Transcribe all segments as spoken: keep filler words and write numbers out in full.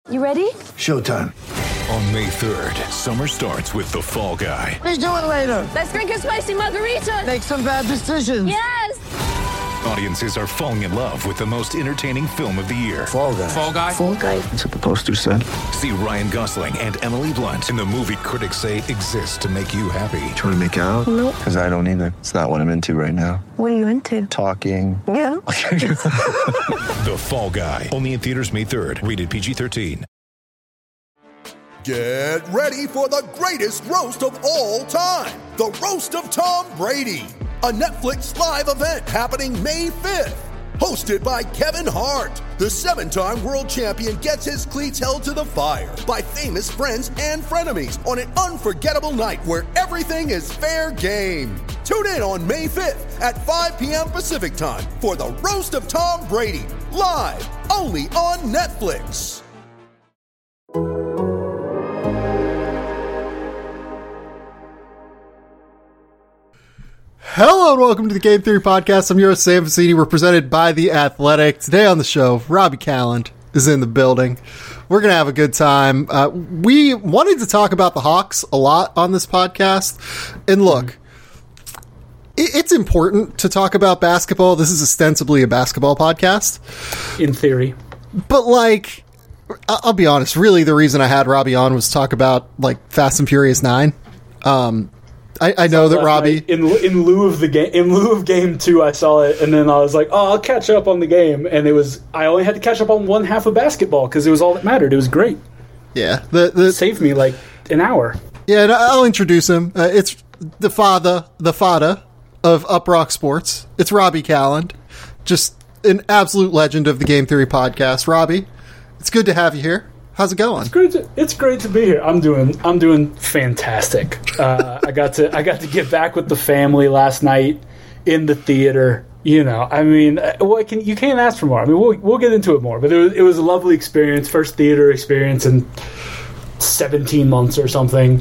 You ready? Showtime. On May third, summer starts with The Fall Guy. Let's do it later. Let's drink a spicy margarita. Make some bad decisions. Yes! Audiences are falling in love with the most entertaining film of the year. Fall Guy. Fall Guy? Fall Guy. That's what the poster said. See Ryan Gosling and Emily Blunt in the movie critics say exists to make you happy. Trying to make it out? Nope. Because I don't either. It's not what I'm into right now. What are you into? Talking. Yeah. The Fall Guy. Only in theaters May third. Rated P G thirteen. Get ready for the greatest roast of all time. The Roast of Tom Brady. A Netflix live event happening May fifth. Hosted by Kevin Hart. The seven-time world champion gets his cleats held to the fire by famous friends and frenemies on an unforgettable night where everything is fair game. Tune in on May fifth at five p.m. Pacific time for the Roast of Tom Brady. Live only on Netflix. Hello and welcome to the Game Theory Podcast. I'm your host, Sam Vecini. We're presented by The Athletic. Today on the show, Robbie Calland is in the building. We're going to have a good time. Uh, we wanted to talk about the Hawks a lot on this podcast. And look, it, it's important to talk about basketball. This is ostensibly a basketball podcast. In theory. But, like, I- I'll be honest. Really, the reason I had Robbie on was to talk about, like, Fast and Furious nine. Um... I, I know that Robbie night, in in lieu of the game in lieu of game two, I saw it and then I was like, oh, I'll catch up on the game, and it was I only had to catch up on one half of basketball because it was all that mattered. It was great. Yeah, the the it saved me like an hour. Yeah, and I'll introduce him. Uh, it's the father, the father of Up Rock Sports. It's Robbie Calland, just an absolute legend of the Game Theory Podcast. Robbie, it's good to have you here. How's it going? It's great. To, it's great to be here. I'm doing. I'm doing fantastic. Uh, I got to. I got to get back with the family last night in the theater. You know, I mean, what can you can't ask for more. I mean, we'll we'll get into it more. But it was it was a lovely experience. First theater experience in seventeen months or something.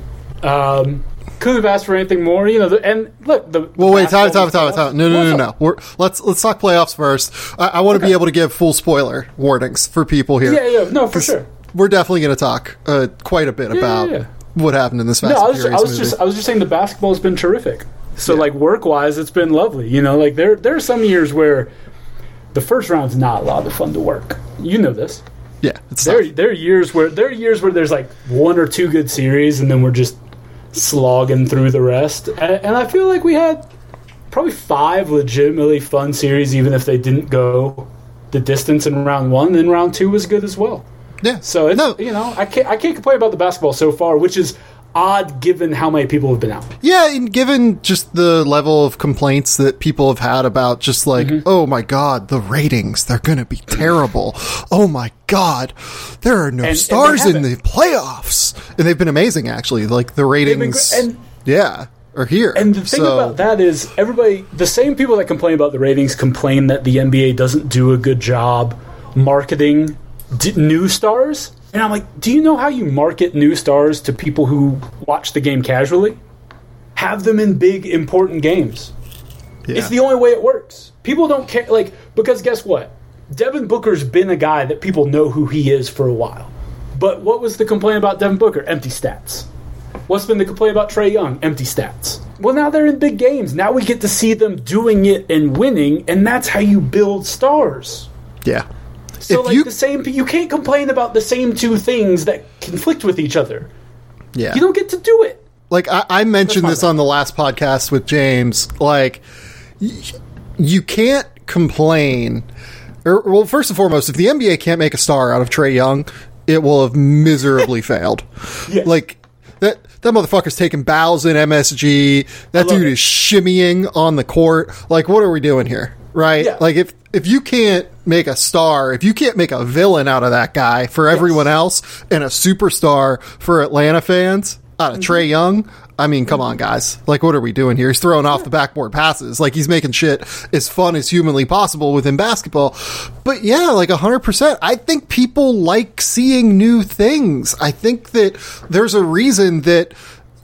Um, couldn't have asked for anything more. You know, the, and look. The, well, the wait, time, time, time, time. No, no, no, no, no. We're, let's let's talk playoffs first. I, I want to okay. be able to give full spoiler warnings for people here. Yeah, yeah, no, for sure. We're definitely going to talk uh, quite a bit yeah, about yeah, yeah. what happened in this Fast no, I and was, Furious I was movie. just I was just saying the basketball has been terrific. So yeah. like work wise, it's been lovely. You know, like there there are some years where the first round's not a lot of fun to work. You know this. Yeah, it's there. tough. There are years where there are years where there's like one or two good series, and then we're just slogging through the rest. And, and I feel like we had probably five legitimately fun series, even if they didn't go the distance in round one. And then round two was good as well. Yeah. So it's, no. you know, I can't I can't complain about the basketball so far, which is odd given how many people have been out. Yeah, and given just the level of complaints that people have had about just like, mm-hmm. oh my god, the ratings, they're going to be terrible. Oh my god, there are no and, stars and in the playoffs. And they've been amazing, actually. Like, the ratings, and, yeah, are here. And the thing so, about that is everybody, the same people that complain about the ratings complain that the N B A doesn't do a good job marketing D- new stars. And I'm like, do you know how you market new stars to people who watch the game casually? Have them in big, important games. Yeah. It's the only way it works. People don't care, like, because guess what? Devin Booker's been a guy that people know who he is for a while. But what was the complaint about Devin Booker? Empty stats. What's been the complaint about Trae Young? Empty stats. Well, now they're in big games. Now we get to see them doing it and winning, and that's how you build stars. Yeah. So, if like, you, the same, you can't complain about the same two things that conflict with each other. Yeah. You don't get to do it. Like, I, I mentioned this bad. on the last podcast with James. Like, y- you can't complain. Or, well, first and foremost, if the N B A can't make a star out of Trae Young, it will have miserably failed. Yes. Like, that that motherfucker's taking bows in M S G. That dude it. is shimmying on the court. Like, what are we doing here? Right? Yeah. Like, if if you can't make a star, if you can't make a villain out of that guy for everyone yes. else and a superstar for Atlanta fans out of mm-hmm. Trae Young, I mean, come on, guys. Like, what are we doing here? He's throwing off the backboard passes. Like, he's making shit as fun as humanly possible within basketball. But yeah, like one hundred percent. I think people like seeing new things. I think that there's a reason that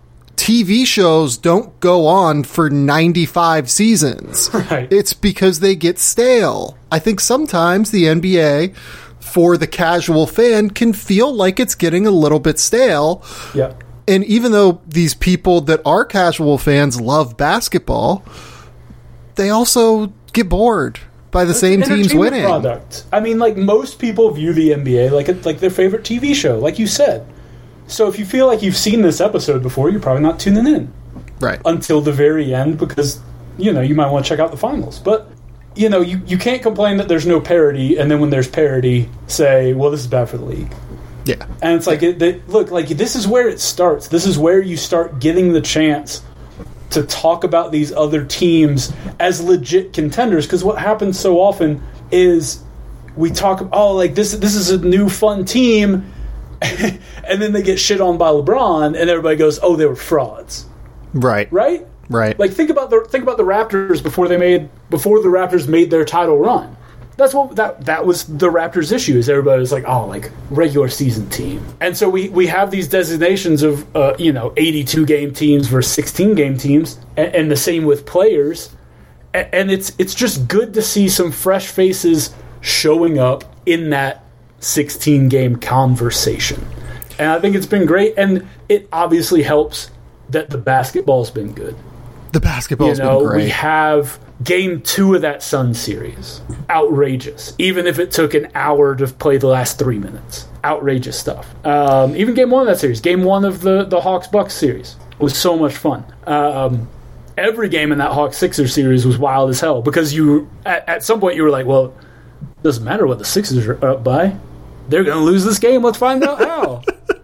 T V shows don't go on for ninety-five seasons. Right. It's because they get stale. I think sometimes the N B A for the casual fan can feel like it's getting a little bit stale. Yeah. And even though these people that are casual fans love basketball, they also get bored by the same teams winning. Product. I mean, like, most people view the N B A like a, like their favorite T V show, like you said. So if you feel like you've seen this episode before, you're probably not tuning in. Right. Until the very end, because, you know, you might want to check out the finals. But, you know, you, you can't complain that there's no parity, and then when there's parity, say, well, this is bad for the league. Yeah. And it's like, it, it, look, like, this is where it starts. This is where you start getting the chance to talk about these other teams as legit contenders, because what happens so often is we talk, oh, like, this this is a new fun team, and then they get shit on by LeBron, and everybody goes, oh, they were frauds. Right. Right? Right. Like, think about the think about the Raptors before they made before the Raptors made their title run. That's what that that was the Raptors' issue. Is everybody was like, oh, like regular season team, and so we, we have these designations of uh, you know eighty-two game teams versus sixteen game teams, and, and the same with players, and, and it's it's just good to see some fresh faces showing up in that sixteen game conversation, and I think it's been great, and it obviously helps that the basketball's been good. The basketball's you know, been great. We have game two of that Suns series. Outrageous. Even if it took an hour to play the last three minutes. Outrageous stuff. Um, even game one of that series. Game one of the, the Hawks-Bucks series was so much fun. Um, every game in that Hawks-Sixers series was wild as hell. Because you, at, at some point you were like, well, it doesn't matter what the Sixers are up by. They're going to lose this game. Let's find out how.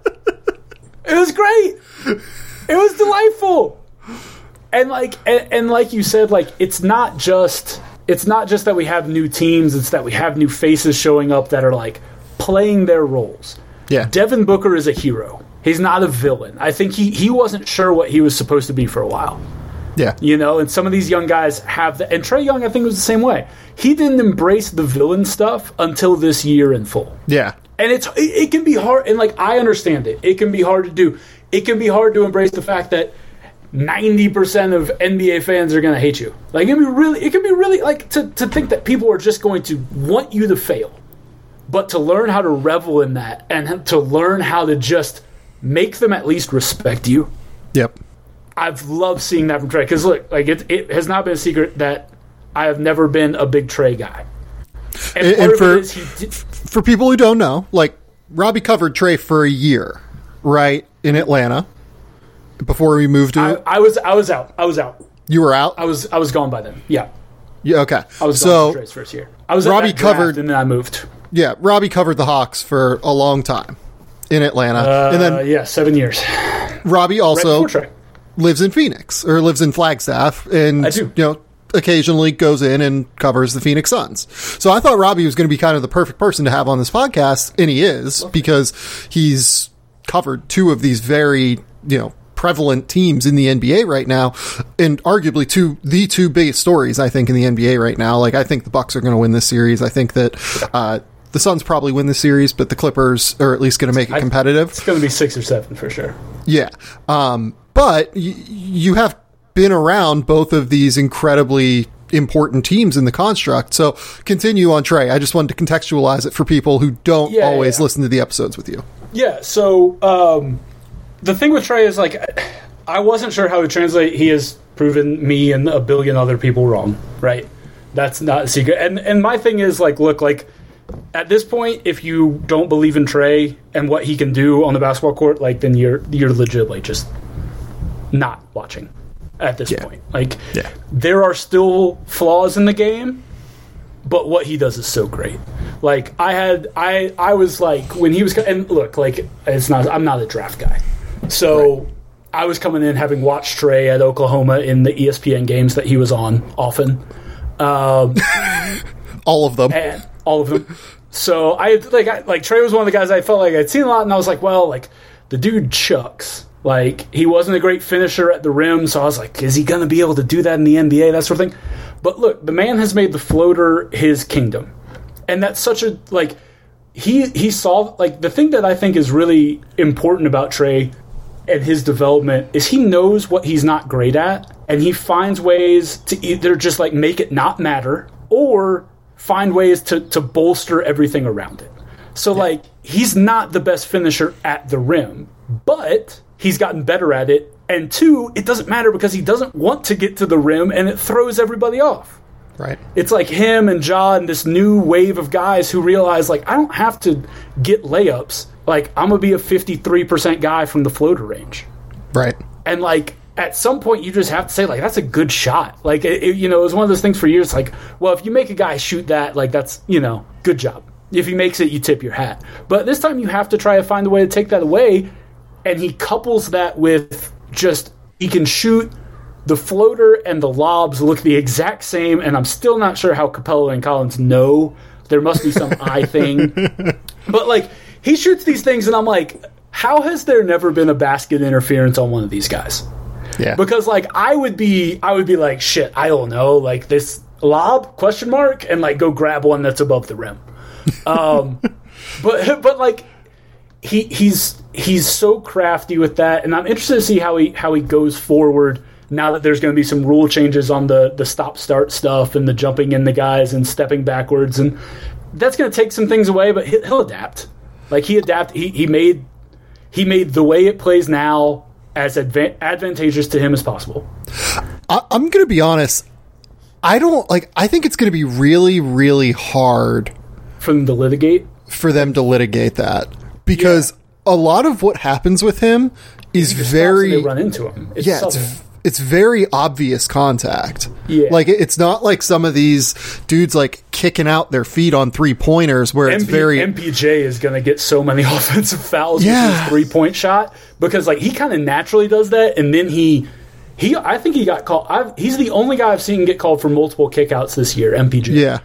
It was great. It was delightful. And like and, and like you said, like it's not just it's not just that we have new teams, it's that we have new faces showing up that are like playing their roles. Yeah. Devin Booker is a hero. He's not a villain. I think he, he wasn't sure what he was supposed to be for a while. Yeah. You know, and some of these young guys have the, and Trae Young I think was the same way. He didn't embrace the villain stuff until this year in full. Yeah. And it's it, it can be hard, and like I understand it. It can be hard to do. It can be hard to embrace the fact that ninety percent of N B A fans are going to hate you. Like, it can be really, it can be really, like, to, to think that people are just going to want you to fail. But to learn how to revel in that and to learn how to just make them at least respect you. Yep. I've loved seeing that from Trae. Because, look, like, it, it has not been a secret that I have never been a big Trae guy. And, And, part and of for, it is he did, for people who don't know, like, Robbie covered Trae for a year, right, in Atlanta. Before we moved to I, I was I was out. I was out. You were out? I was I was gone by then. Yeah. Yeah, okay. I was so, gone for Trae's first year. I was Robbie at that draft covered and then I moved. Yeah, Robbie covered the Hawks for a long time in Atlanta. Uh, and then yeah, seven years. Robbie also Right before Trae. lives in Phoenix or lives in Flagstaff and I do. you know occasionally goes in and covers the Phoenix Suns. So I thought Robbie was going to be kind of the perfect person to have on this podcast, and he is, because he's covered two of these very, you know, prevalent teams in the N B A right now, and arguably two the two biggest stories I think in the N B A right now. Like, I think the Bucks are going to win this series. I think that uh, the Suns probably win the series, but the Clippers are at least going to make it competitive. It's going to be six or seven for sure. Yeah, um, but y- you have been around both of these incredibly important teams in the construct. So continue on Trae. I just wanted to contextualize it for people who don't Yeah, always yeah. listen to the episodes with you. Yeah, so um, the thing with Trae is, like, I wasn't sure how to translate. He has proven me and a billion other people wrong, right? That's not a secret. And and my thing is, like, look, like, at this point, if you don't believe in Trae and what he can do on the basketball court, like, then you're you're legitimately just not watching at this Yeah. point. Like, Yeah. there are still flaws in the game, but what he does is so great. Like, I had, I, I was like, when he was, and look, like, it's not, I'm not a draft guy. So right. I was coming in having watched Trae at Oklahoma in the E S P N games that he was on often. Um, All of them. and all of them. So I, like, I, like, Trae was one of the guys I felt like I'd seen a lot, and I was like, well, like, the dude chucks. Like, he wasn't a great finisher at the rim, so I was like, is he going to be able to do that in the N B A, that sort of thing? But look, the man has made the floater his kingdom. And that's such a, like, he he saw, like, the thing that I think is really important about Trae and his development is he knows what he's not great at, and he finds ways to either just, like, make it not matter or find ways to, to bolster everything around it. So, like, he's not the best finisher at the rim, but he's gotten better at it. And two, it doesn't matter because he doesn't want to get to the rim, and it throws everybody off. Right. It's like him and Ja and this new wave of guys who realize, like, I don't have to get layups. Like, I'm going to be a fifty-three percent guy from the floater range. Right. And, like, at some point you just have to say, like, that's a good shot. Like, it, it, you know, it was one of those things for years, like, well, if you make a guy shoot that, like, that's, you know, good job. If he makes it, you tip your hat. But this time you have to try to find a way to take that away, and he couples that with just, he can shoot. The floater and the lobs look the exact same, and I'm still not sure how Capella and Collins know. There must be some eye thing. But, like, he shoots these things, and I'm like, how has there never been a basket interference on one of these guys? Yeah. Because, like, I would be, I would be like, shit, I don't know, like, this lob, question mark, and, like, go grab one that's above the rim. Um, but, but, like, he he's he's so crafty with that, and I'm interested to see how he how he goes forward now that there's going to be some rule changes on the, the stop-start stuff and the jumping in the guys and stepping backwards. And that's going to take some things away, but he'll adapt. Like, he adapt. He, he made he made the way it plays now as adva- advantageous to him as possible. I, I'm going to be honest. I don't, like, I think it's going to be really, really hard For them to litigate? For them to litigate that. Because yeah. a lot of what happens with him is very... They run into him. It's yeah, it's, it's very obvious contact. Yeah. Like, it's not like some of these dudes, like, kicking out their feet on three-pointers where M P, it's very... M P J is going to get so many offensive fouls yeah. with his three-point shot because, like, he kind of naturally does that, and then he... he I think he got called... I've, he's the only guy I've seen get called for multiple kickouts this year, M P J. Yeah.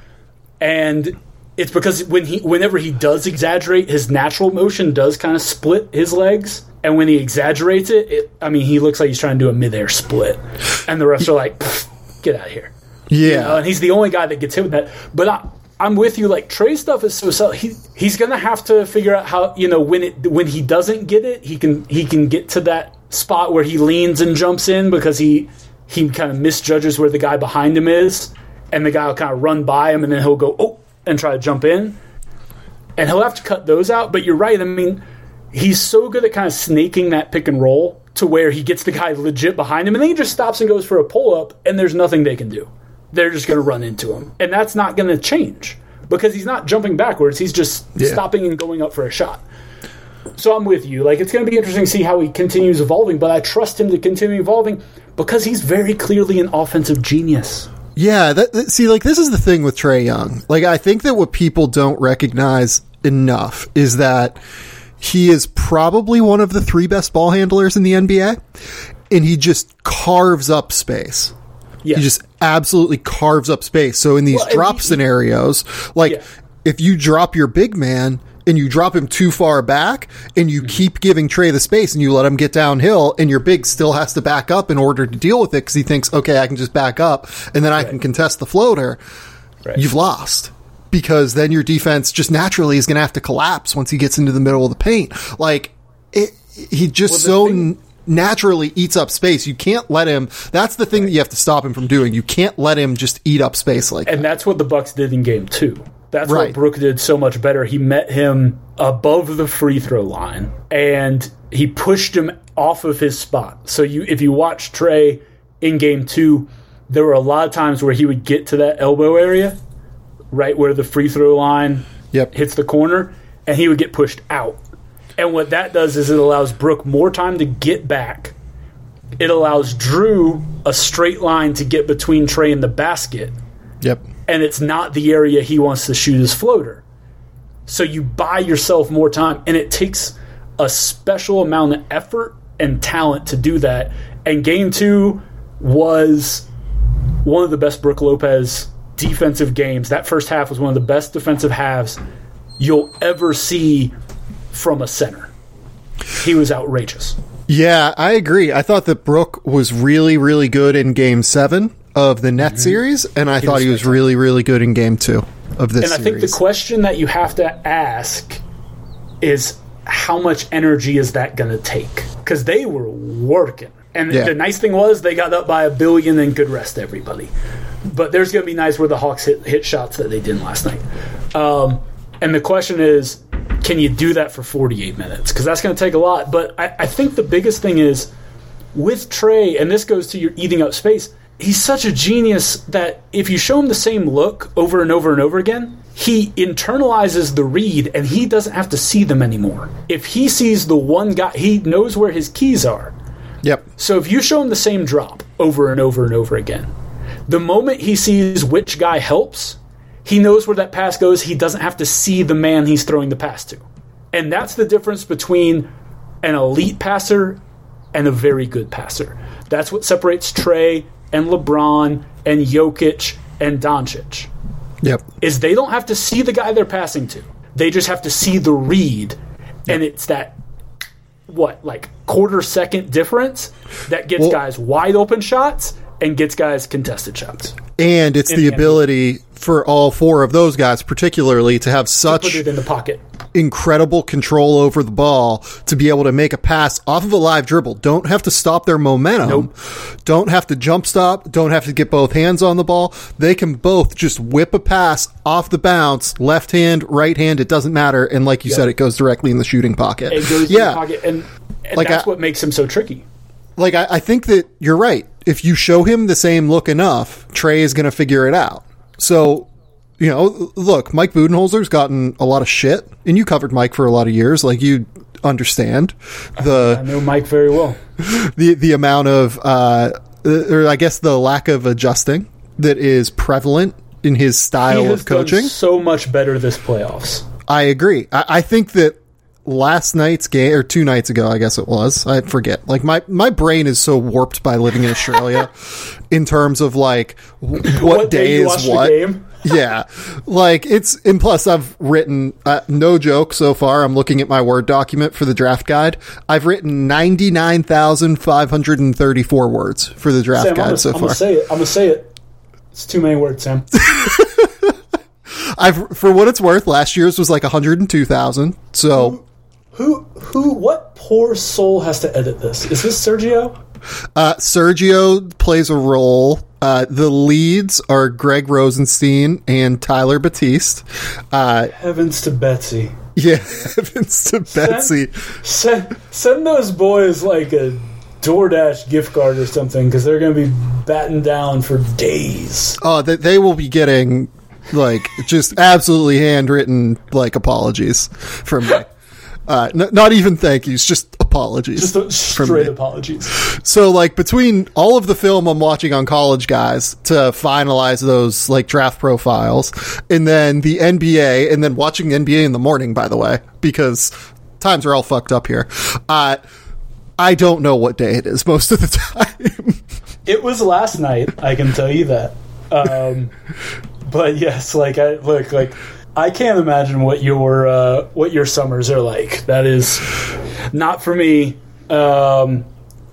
And it's because when he, whenever he does exaggerate, his natural motion does kind of split his legs. And when he exaggerates it, it, I mean, he looks like he's trying to do a midair split. And the refs are like, get out of here. Yeah. You know, and he's the only guy that gets hit with that. But I, I'm with you. Like, Trey's stuff is so subtle. He, he's going to have to figure out how, you know, when it when he doesn't get it, he can he can get to that spot where he leans and jumps in because he, he kind of misjudges where the guy behind him is. And the guy will kind of run by him, and then he'll go, oh, and try to jump in. And he'll have to cut those out. But you're right. I mean... He's so good at kind of snaking that pick and roll to where he gets the guy legit behind him, and then he just stops and goes for a pull-up, and there's nothing they can do. They're just going to run into him. And that's not going to change because he's not jumping backwards. He's just yeah. stopping and going up for a shot. So I'm with you. Like, it's going to be interesting to see how he continues evolving, but I trust him to continue evolving because he's very clearly an offensive genius. Yeah, that, that, see, like, this is the thing with Trae Young. Like, I think that what people don't recognize enough is that he is probably one of the three best ball handlers in the N B A, and he just carves up space. Yes. He just absolutely carves up space. So in these well, drop he, scenarios, like yeah. if you drop your big man and you drop him too far back and you mm-hmm. keep giving Trae the space and you let him get downhill and your big still has to back up in order to deal with it because he thinks, okay, I can just back up and then I right. can contest the floater, right. you've lost. Because then your defense just naturally is going to have to collapse once he gets into the middle of the paint. Like, it, he just well, so thing- n- naturally eats up space. You can't let him. That's the thing right. that you have to stop him from doing. You can't let him just eat up space like and that. And that's what the Bucks did in game two. That's right. what Brook did so much better. He met him above the free throw line, and he pushed him off of his spot. So you, if you watch Trae in game two, there were a lot of times where he would get to that elbow area, right where the free throw line yep. hits the corner, and he would get pushed out. And what that does is it allows Brook more time to get back. It allows Drew a straight line to get between Trae and the basket. Yep. And it's not the area he wants to shoot his floater. So you buy yourself more time, and it takes a special amount of effort and talent to do that. And game two was one of the best Brook Lopez defensive games. That first half was one of the best defensive halves you'll ever see from a center. He was outrageous. Yeah, I agree. I thought that Brook was really, really good in game seven of the Net mm-hmm. series, and I he thought was he was really, really good in game two of this and I series. think the question that you have to ask is how much energy is that going to take? Because they were working. And yeah. the nice thing was they got up by a billion and could rest everybody. But there's going to be nights where the Hawks hit, hit shots that they didn't last night. Um, and the question is, can you do that for forty-eight minutes? Because that's going to take a lot. But I, I think the biggest thing is with Trey, and this goes to your eating up space, he's such a genius that if you show him the same look over and over and over again, he internalizes the read and he doesn't have to see them anymore. If he sees the one guy, he knows where his keys are. Yep. So if you show him the same drop over and over and over again, the moment he sees which guy helps, he knows where that pass goes. He doesn't have to see the man he's throwing the pass to. And that's the difference between an elite passer and a very good passer. That's what separates Trey and LeBron and Jokic and Doncic. Yep. Is they don't have to see the guy they're passing to. They just have to see the read. And it's that, what, like quarter second difference that gets well, guys wide open shots and gets guys contested shots. And it's the, the ability for all four of those guys, particularly, to have such to put it in the pocket. Incredible control over the ball to be able to make a pass off of a live dribble. Don't have to stop their momentum. Nope. Don't have to jump stop. Don't have to get both hands on the ball. They can both just whip a pass off the bounce, left hand, right hand. It doesn't matter. And like you yep. said, it goes directly in the shooting pocket. It goes yeah. in the pocket. And, and like that's I, what makes him so tricky. Like, I, I think that you're right. If you show him the same look enough, Trey is going to figure it out. So, you know, look, Mike Budenholzer's gotten a lot of shit, and you covered Mike for a lot of years. Like, you understand the... I know Mike very well. The, the amount of, uh, or I guess the lack of adjusting that is prevalent in his style he has of coaching. Done so much better this playoffs. I agree. I, I think that last night's game, or two nights ago, I guess it was. I forget. Like, my, my brain is so warped by living in Australia in terms of, like, w- what, what day, day you is what. The game? Yeah. Like, it's, and plus I've written, uh, no joke so far, I'm looking at my Word document for the draft guide. I've written ninety-nine thousand five hundred thirty-four words for the draft Sam, guide I'm gonna, so I'm far. I'm going to say it. I'm going to say it. It's too many words, Sam. I've, for what it's worth, last year's was like one hundred two thousand. So. Who, who, what poor soul has to edit this? Is this Sergio? Uh, Sergio plays a role. Uh, the leads are Greg Rosenstein and Tyler Batiste. Uh, Heavens to Betsy. Yeah, heavens to Betsy. Send, send, send those boys like a DoorDash gift card or something, because they're going to be battened down for days. Oh, they, they will be getting, like, just absolutely handwritten, like, apologies from me. Uh, n- not even thank yous, just apologies. Just a straight apologies. So, like, between all of the film I'm watching on College Guys to finalize those, like, draft profiles, and then the N B A, and then watching the N B A in the morning, by the way, because times are all fucked up here, uh, I don't know what day it is most of the time. It was last night, I can tell you that. Um, but yes, like, I look, like... I can't imagine what your uh, what your summers are like. That is not for me. Um,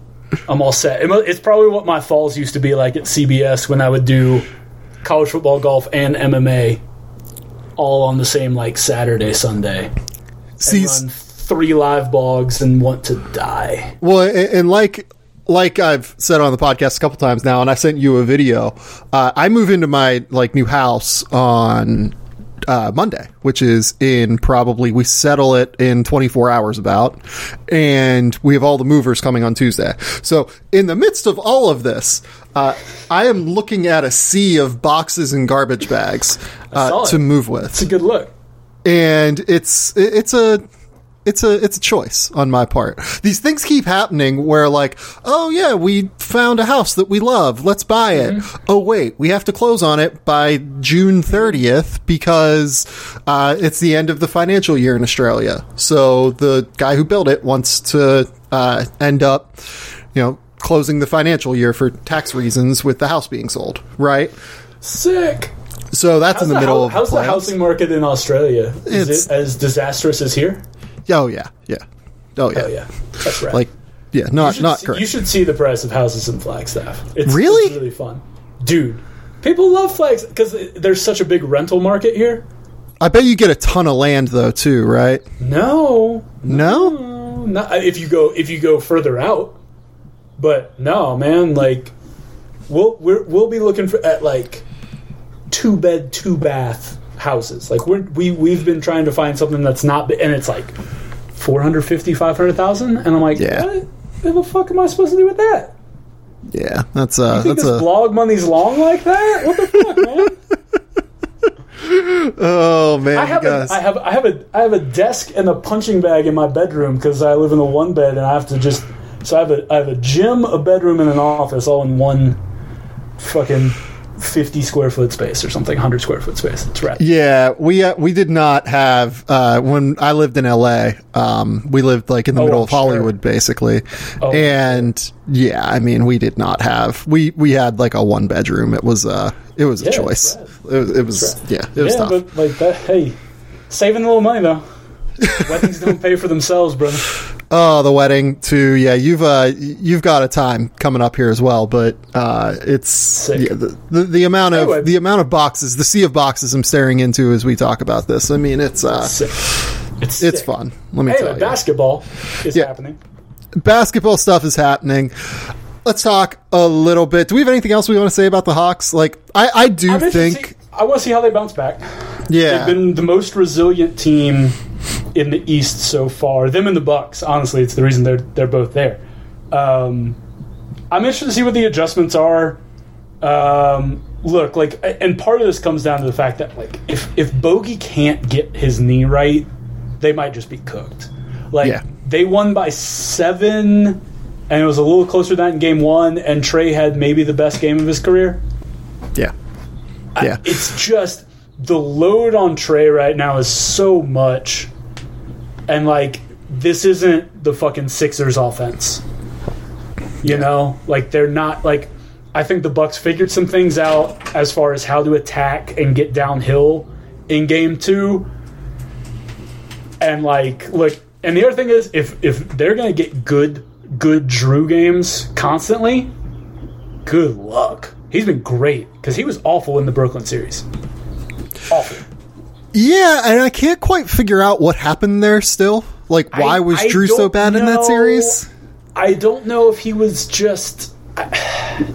I'm all set. It's probably what my falls used to be like at C B S when I would do college football, golf, and M M A all on the same like Saturday, Sunday. See, and run three live blogs and want to die. Well, and, and like like I've said on the podcast a couple times now, and I sent you a video. Uh, I move into my like new house on Uh, Monday, which is in probably, we settle it in twenty-four hours about, and we have all the movers coming on Tuesday. So in the midst of all of this, uh, I am looking at a sea of boxes and garbage bags uh, to move with. It's a good look. And it's, it's a, It's a it's a choice on my part. These things keep happening where, like, oh, yeah, we found a house that we love. Let's buy it. Mm-hmm. Oh, wait, we have to close on it by June thirtieth because uh, it's the end of the financial year in Australia. So the guy who built it wants to uh, end up, you know, closing the financial year for tax reasons with the house being sold, right? Sick. So that's how's in the, the middle ho- of How's the the housing market in Australia? Is It's- it as disastrous as here? Oh, yeah, yeah. Oh, yeah. Oh, yeah. That's right. Like, yeah, You not should not see, great. You should see the price of houses in Flagstaff. It's Really? it's really fun. Dude, people love Flags because there's such a big rental market here. I bet you get a ton of land, though, too, right? No. No? No. Not, if you go if you go further out. But no, man, like we'll we're, we'll be looking for at like two bed, two bath houses. Like we're, we we've been trying to find something that's not, and it's like four hundred fifty, five hundred thousand, and I'm like, yeah. what? What the fuck am I supposed to do with that? Yeah, that's uh, you think that's this a blog money's long like that. What the fuck, man? Oh man, I have a, I have I have a I have a desk and a punching bag in my bedroom because I live in a one bed and I have to just so I have a I have a gym, a bedroom, and an office all in one fucking fifty square foot space or something, one hundred square foot space. It's rad. Yeah, we uh, we did not have uh, when I lived in L A. Um, we lived like in the oh, middle I'm of Hollywood, sure. basically, oh, and sure. yeah, I mean, we did not have we we had like a one bedroom. It was uh it was a yeah, choice. It, it was yeah, it was yeah, tough. but like that. Hey, saving a little money though. Weddings don't pay for themselves, brother. Oh, the wedding too. Yeah, you've uh, you've got a time coming up here as well, but uh, it's yeah, the, the the amount of anyway. the amount of boxes, the sea of boxes I'm staring into as we talk about this. I mean, it's uh, sick. it's it's sick. fun. Let me anyway, tell you, basketball is yeah. happening. Basketball stuff is happening. Let's talk a little bit. Do we have anything else we want to say about the Hawks? Like, I I do I'm think see, I want to see how they bounce back. Yeah, they've been the most resilient team in the East so far. Them and the Bucks, honestly, it's the reason they're they're both there. Um, I'm interested to see what the adjustments are. Um, look, like, and part of this comes down to the fact that, like, if if Bogey can't get his knee right, they might just be cooked. Like, yeah. they won by seven, and it was a little closer to that in game one. And Trey had maybe the best game of his career. Yeah, yeah. I, it's just. The load on Trey right now is so much, and like this isn't the fucking Sixers offense. You yeah. know, like they're not like. I think the Bucks figured some things out as far as how to attack and get downhill in game two. And like, look, and the other thing is, if if they're gonna get good good Drew games constantly, good luck. He's been great because he was awful in the Brooklyn series. Awful. Yeah, and I can't quite figure out what happened there still. Like, why I, was I Drew so bad know, in that series? I don't know if he was just... I,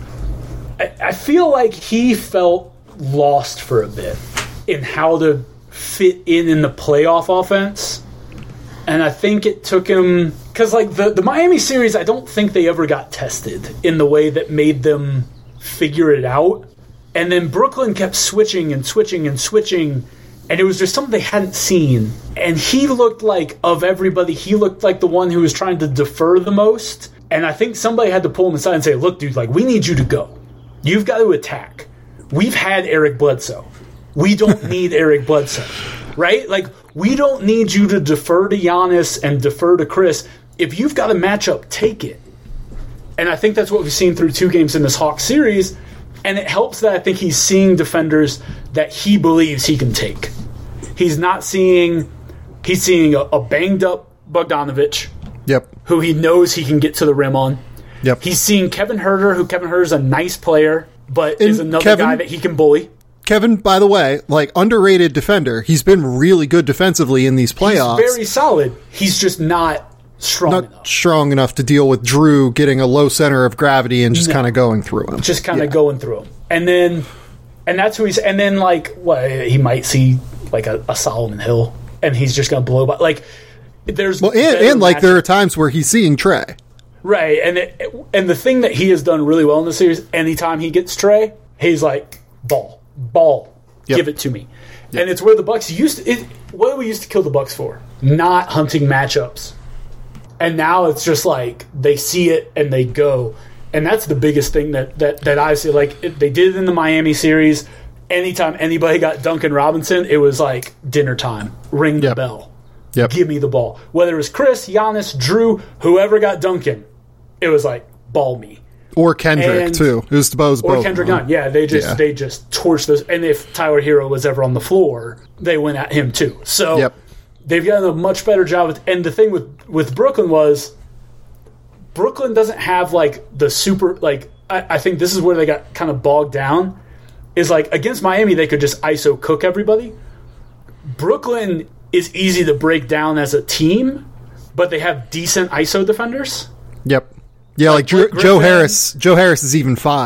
I feel like he felt lost for a bit in how to fit in in the playoff offense. And I think it took him... Because, like, the, the Miami series, I don't think they ever got tested in the way that made them figure it out. And then Brooklyn kept switching and switching and switching, and it was just something they hadn't seen. And he looked like, of everybody, he looked like the one who was trying to defer the most. And I think somebody had to pull him aside and say, look, dude, like, we need you to go. You've got to attack. We've had Eric Bledsoe. We don't need Eric Bledsoe, right? Like, we don't need you to defer to Giannis and defer to Chris. If you've got a matchup, take it. And I think that's what we've seen through two games in this Hawks series. And it helps that I think he's seeing defenders that he believes he can take. He's not seeing... He's seeing a, a banged-up Bogdanovic, yep, who he knows he can get to the rim on. Yep. He's seeing Kevin Huerter, who Kevin Huerter's a nice player, but and is another Kevin, guy that he can bully. Kevin, by the way, like, underrated defender. He's been really good defensively in these playoffs. He's very solid. He's just not strong not enough. strong enough to deal with Drew getting a low center of gravity and just no. kind of going through him. Just kind of yeah. going through him. And then, and that's who he's, and then like, what, he might see like a, a Solomon Hill, and he's just going to blow by. Like, there's. Well, and, and like, there are times where he's seeing Trey. Right. And, it, and the thing that he has done really well in the series, anytime he gets Trey, he's like, ball, ball, yep. give it to me. Yep. And it's where the Bucks used to, it, what do we used to kill the Bucks for? Not hunting matchups. And now it's just like they see it and they go. And that's the biggest thing that, that, that I see. Like, it, they did it in the Miami series. Anytime anybody got Duncan Robinson, it was like dinner time. Ring the yep. bell. Yep. Give me the ball. Whether it was Chris, Giannis, Drew, whoever got Duncan, it was like, ball me. Or Kendrick, and, too. It was both. Or Kendrick Nunn. Yeah, they just yeah. they just torched those. And if Tyler Hero was ever on the floor, they went at him, too. So... Yep. They've done a much better job with, and the thing with, with Brooklyn was Brooklyn doesn't have like the super like I, I think this is where they got kind of bogged down is like against Miami they could just I S O cook everybody. Brooklyn is easy to break down as a team, but they have decent I S O defenders. Yep. Yeah, like, like Joe Harris. Joe Harris is even fine.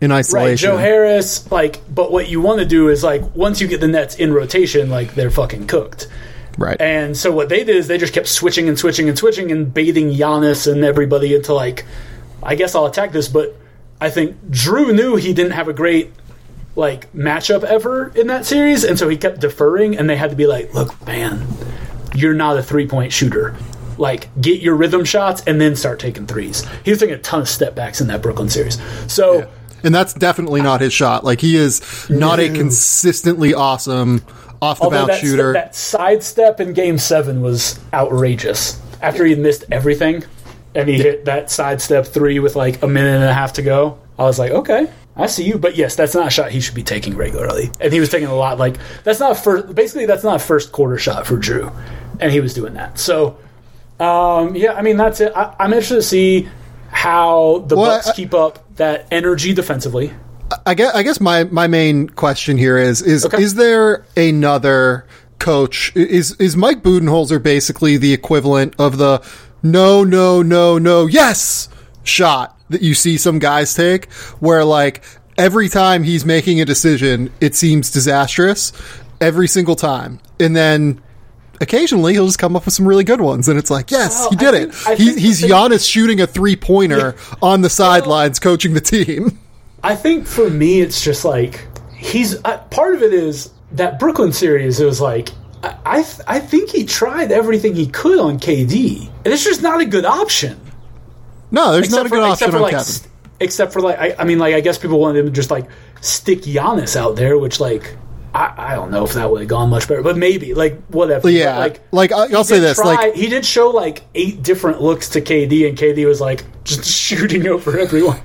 in isolation. Right, Joe Harris, like, but what you want to do is, like, once you get the Nets in rotation, like, they're fucking cooked. Right. And so what they did is they just kept switching and switching and switching and bathing Giannis and everybody into, like, I guess I'll attack this, but I think Drew knew he didn't have a great, like, matchup ever in that series, and so he kept deferring, and they had to be like, look, man, you're not a three-point shooter. Like, get your rhythm shots and then start taking threes. He was taking a ton of step backs in that Brooklyn series. So... Yeah. And that's definitely not his shot. Like, he is not no. a consistently awesome off-the-bounce shooter. That sidestep in Game seven was outrageous. After he missed everything, and he yeah. hit that sidestep three with, like, a minute and a half to go, I was like, okay, I see you. But, yes, that's not a shot he should be taking regularly. And he was taking a lot. Like, that's not a first... Basically, that's not a first-quarter shot for Drew. And he was doing that. So, um, yeah, I mean, that's it. I, I'm interested to see how the well, Bucks I, keep up that energy defensively. I guess, I guess my, my main question here is is okay. is there another coach? Is is Mike Budenholzer basically the equivalent of the no, no, no, no, yes shot that you see some guys take, where like every time he's making a decision, it seems disastrous every single time, and then occasionally he'll just come up with some really good ones, and it's like, yes, well, he did think, it. He, he's thing, Giannis shooting a three-pointer yeah. on the sidelines, well, coaching the team. I think for me, it's just like, he's uh, part of it is that Brooklyn series, it was like, I I, th- I think he tried everything he could on K D, and it's just not a good option. No, there's except not a for, good option for on like, Kevin. St- except for, like, I, I mean, like, I guess people wanted him to just, like, stick Giannis out there, which, like... I, I don't know if that would have gone much better, but maybe, like, whatever. Yeah, but, like, like I'll say this. Try, like, he did show, like, eight different looks to K D, and K D was, like, just shooting over everyone.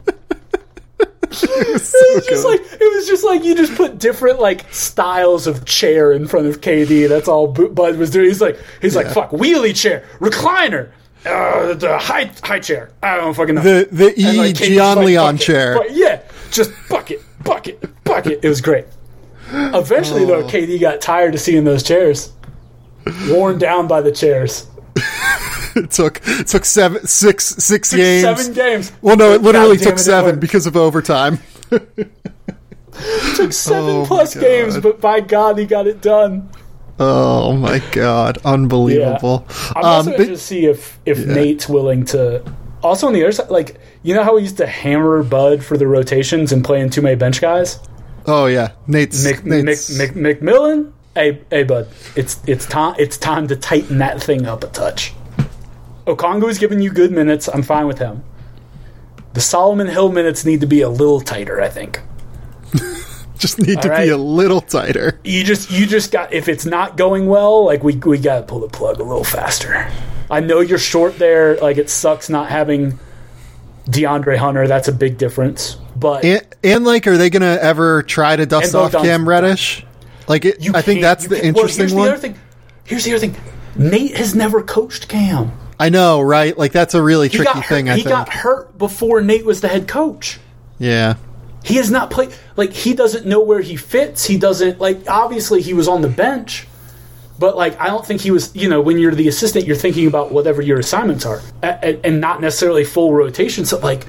it, was so it was just like it was just like you just put different, like, styles of chair in front of K D. That's all Bud was doing. He's like, he's yeah. like, fuck, wheelie chair, recliner, uh, the high high chair. I don't fucking know. The the E. And, like, Gian like, Leon bucket, chair. But, yeah, just bucket, bucket, bucket. It was great. Eventually, oh. though, K D got tired of seeing those chairs, worn down by the chairs. it took it took seven, six, six took games. Seven games. Well, no, it literally took it, seven it because of overtime. It took seven oh plus games, but by God, he got it done. Oh my God, unbelievable! Yeah. I'm also um, interested to see if if yeah. Nate's willing to. Also, on the other side, like, you know how we used to hammer Bud for the rotations and playing too many bench guys. Oh yeah, Nate's, Mc, Nate's... Mc, Mc, McMillan. Hey, hey, bud, it's it's time it's time to tighten that thing up a touch. Okongwu's giving you good minutes. I'm fine with him. The Solomon Hill minutes need to be a little tighter, I think. just need All to right? be a little tighter. You just you just got if it's not going well, like we we got to pull the plug a little faster. I know you're short there. Like, it sucks not having DeAndre Hunter. That's a big difference. But and, and like, are they going to ever try to dust off Cam Reddish? Like, it, I think that's the interesting well, here's one. The other thing, here's the other thing. Nate has never coached Cam. I know, right? Like, that's a really he tricky hurt, thing, I he think. He got hurt before Nate was the head coach. Yeah. He has not played. Like, he doesn't know where he fits. He doesn't, like, obviously he was on the bench. But, like, I don't think he was, you know, when you're the assistant, you're thinking about whatever your assignments are. And, and not necessarily full rotation. So, like,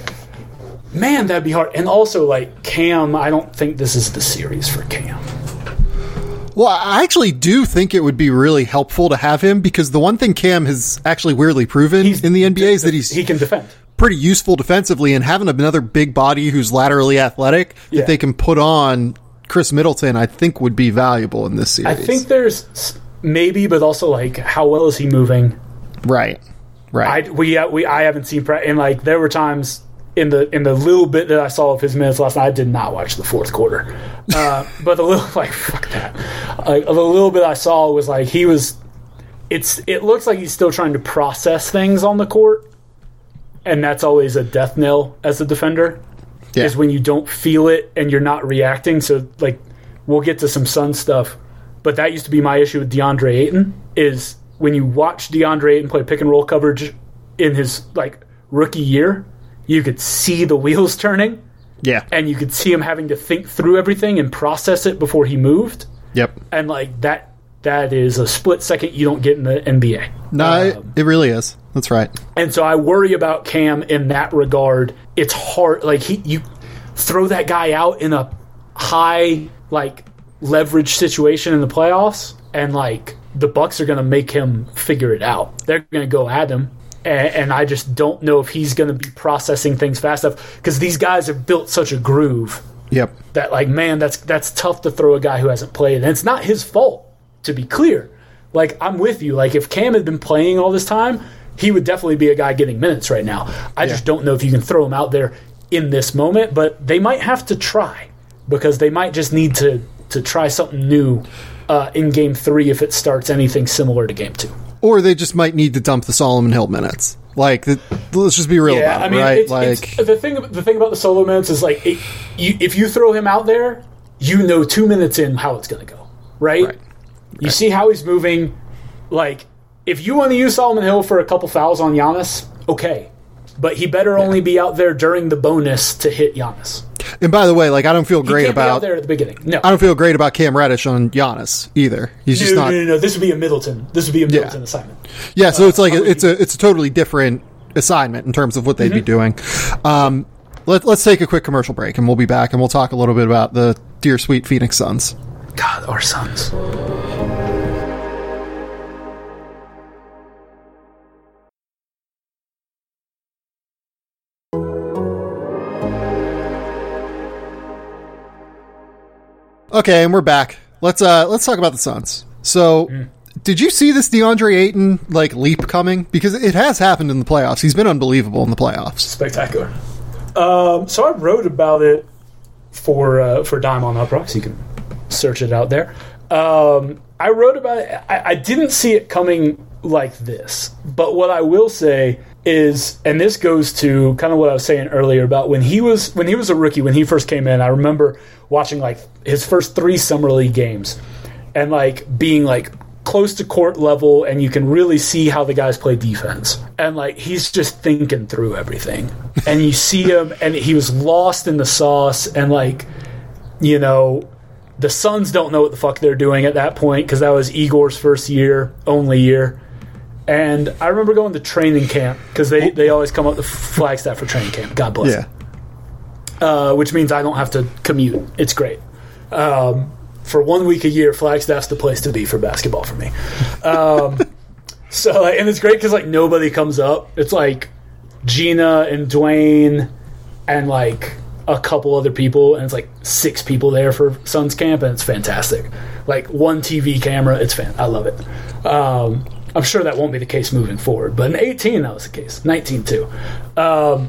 man, that'd be hard. And also, like, Cam, I don't think this is the series for Cam. Well, I actually do think it would be really helpful to have him, because the one thing Cam has actually weirdly proven he's, in the N B A is that he's he can defend. Pretty useful defensively, and having another big body who's laterally athletic yeah. that they can put on Chris Middleton, I think, would be valuable in this series. I think there's maybe, but also, like, how well is he moving? Right, right. I, we we I haven't seen pre- and like there were times in the in the little bit that I saw of his minutes last night. I did not watch the fourth quarter, uh, but the little like fuck that. Like, the little bit I saw was like he was. It's it looks like he's still trying to process things on the court, and that's always a death knell as a defender. Yeah. Is when you don't feel it and you're not reacting. So, like, we'll get to some Sun stuff, but that used to be my issue with DeAndre Ayton, is when you watch DeAndre Ayton play pick and roll coverage in his, like, rookie year, you could see the wheels turning. Yeah. And you could see him having to think through everything and process it before he moved. Yep. And, like, that that is a split second you don't get in the N B A. No, um, it really is. That's right. And so I worry about Cam in that regard. It's hard. Like, he, you, throw that guy out in a high like leverage situation in the playoffs, and like the Bucks are going to make him figure it out. They're going to go at him, and, and I just don't know if he's going to be processing things fast enough because these guys have built such a groove. Yep. That like, man, that's that's tough to throw a guy who hasn't played, and it's not his fault, to be clear. Like, I'm with you. Like, if Cam had been playing all this time, he would definitely be a guy getting minutes right now. I yeah. just don't know if you can throw him out there in this moment, but they might have to try because they might just need to to try something new uh, in Game Three if it starts anything similar to Game Two. Or they just might need to dump the Solomon Hill minutes. Like, the, let's just be real yeah, about I it, mean, right? It's, like it's, the thing, the thing about the solo minutes is like, it, you, if you throw him out there, you know two minutes in how it's going to go, right? right? You right. see how he's moving. Like, if you want to use Solomon Hill for a couple fouls on Giannis, okay, but he better yeah. only be out there during the bonus to hit Giannis. And by the way, like, I don't feel great he can't about be out there at the beginning. No, I don't feel great about Cam Reddish on Giannis either. He's no, just no, not. No, no, no. This would be a Middleton. This would be a Middleton yeah. assignment. Yeah, so uh, it's like a, it's a it's a totally different assignment in terms of what they'd mm-hmm. be doing. Um, let, let's take a quick commercial break, and we'll be back, and we'll talk a little bit about the dear sweet Phoenix Suns. God, our Suns. Okay, and we're back. Let's uh let's talk about the Suns. So, mm. did you see this DeAndre Ayton like leap coming? Because it has happened in the playoffs. He's been unbelievable in the playoffs. Spectacular. Um, so I wrote about it for uh, for Dime on Uproxx. You can search it out there. Um, I wrote about it. I, I didn't see it coming like this, but what I will say is, and this goes to kind of what I was saying earlier about when he was when he was a rookie, when he first came in. I remember watching like his first three summer league games, and like being like close to court level, and you can really see how the guys play defense. And like he's just thinking through everything, and you see him, and he was lost in the sauce, and like you know. The Suns don't know what the fuck they're doing at that point because that was Igor's first year, only year. And I remember going to training camp because they, they always come up to Flagstaff for training camp. God bless. Yeah. Uh, which means I don't have to commute. It's great. Um, for one week a year, Flagstaff's the place to be for basketball for me. Um, so, and it's great because like nobody comes up. It's like Gina and Dwayne and like a couple other people, and it's like six people there for Suns camp, and it's fantastic. Like one T V camera, it's fan. I love it. Um, I'm sure that won't be the case moving forward, but in eighteen that was the case. nineteen too. Um,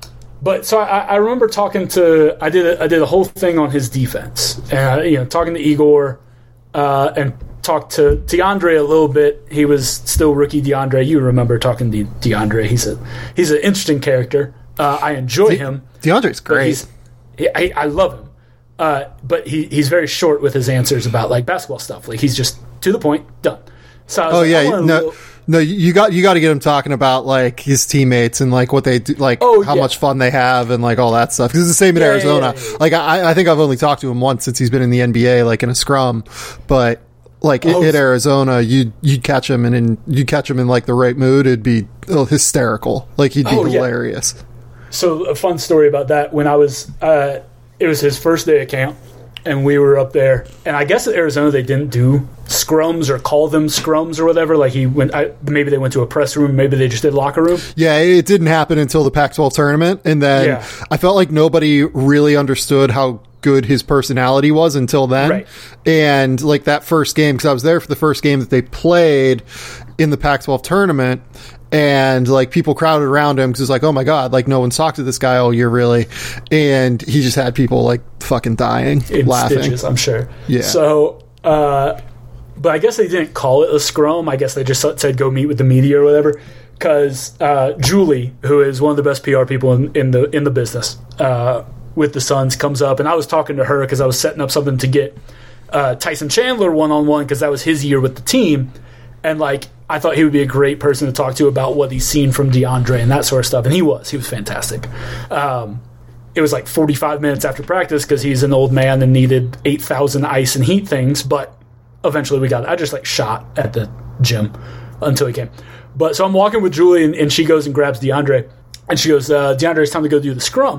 but so I, I remember talking to I did a, I did a whole thing on his defense, and you know talking to Igor uh, and talked to DeAndre a little bit. He was still rookie DeAndre. You remember talking to DeAndre? He's a he's an interesting character. Uh, I enjoy De- him. DeAndre's great. He's, he, I, I love him. Uh, but he, he's very short with his answers about like basketball stuff. Like he's just to the point, done. So I was oh like, yeah, I no, little... no, you got you got to get him talking about like his teammates and like what they do, like oh, how yeah. much fun they have and like all that stuff. Because it's the same in yeah, Arizona. Yeah, yeah, yeah. Like I, I think I've only talked to him once since he's been in the N B A, like in a scrum, but. Like oh, in Arizona, you'd you'd catch him and in you'd catch him in like the right mood. It'd be oh, hysterical. Like he'd be oh, hilarious. Yeah. So a fun story about that. When I was, uh, it was his first day of camp, and we were up there. And I guess in Arizona they didn't do scrums or call them scrums or whatever. Like he went, I, maybe they went to a press room, maybe they just did locker room. Yeah, it didn't happen until the Pac twelve tournament, and then yeah. I felt like nobody really understood how good his personality was until then. Right. And like that first game, because I was there for the first game that they played in the Pac twelve tournament, and like people crowded around him because it's like, oh my god, like no one's talked to this guy all year really, and he just had people like fucking dying in laughing. Stitches, I'm sure. Yeah. So, uh, but I guess they didn't call it a scrum. I guess they just said go meet with the media or whatever. Because uh, Julie, who is one of the best P R people in, in the in the business, uh, with the Suns, comes up, and I was talking to her because I was setting up something to get uh, Tyson Chandler one on one because that was his year with the team, and like I thought he would be a great person to talk to about what he's seen from DeAndre and that sort of stuff, and he was he was fantastic. Um, it was like forty-five minutes after practice because he's an old man and needed eight thousand ice and heat things, but eventually we got it. I just like shot at the gym until he came. But so I'm walking with Julie, and, and she goes and grabs DeAndre, and she goes, uh, DeAndre, it's time to go do the scrum.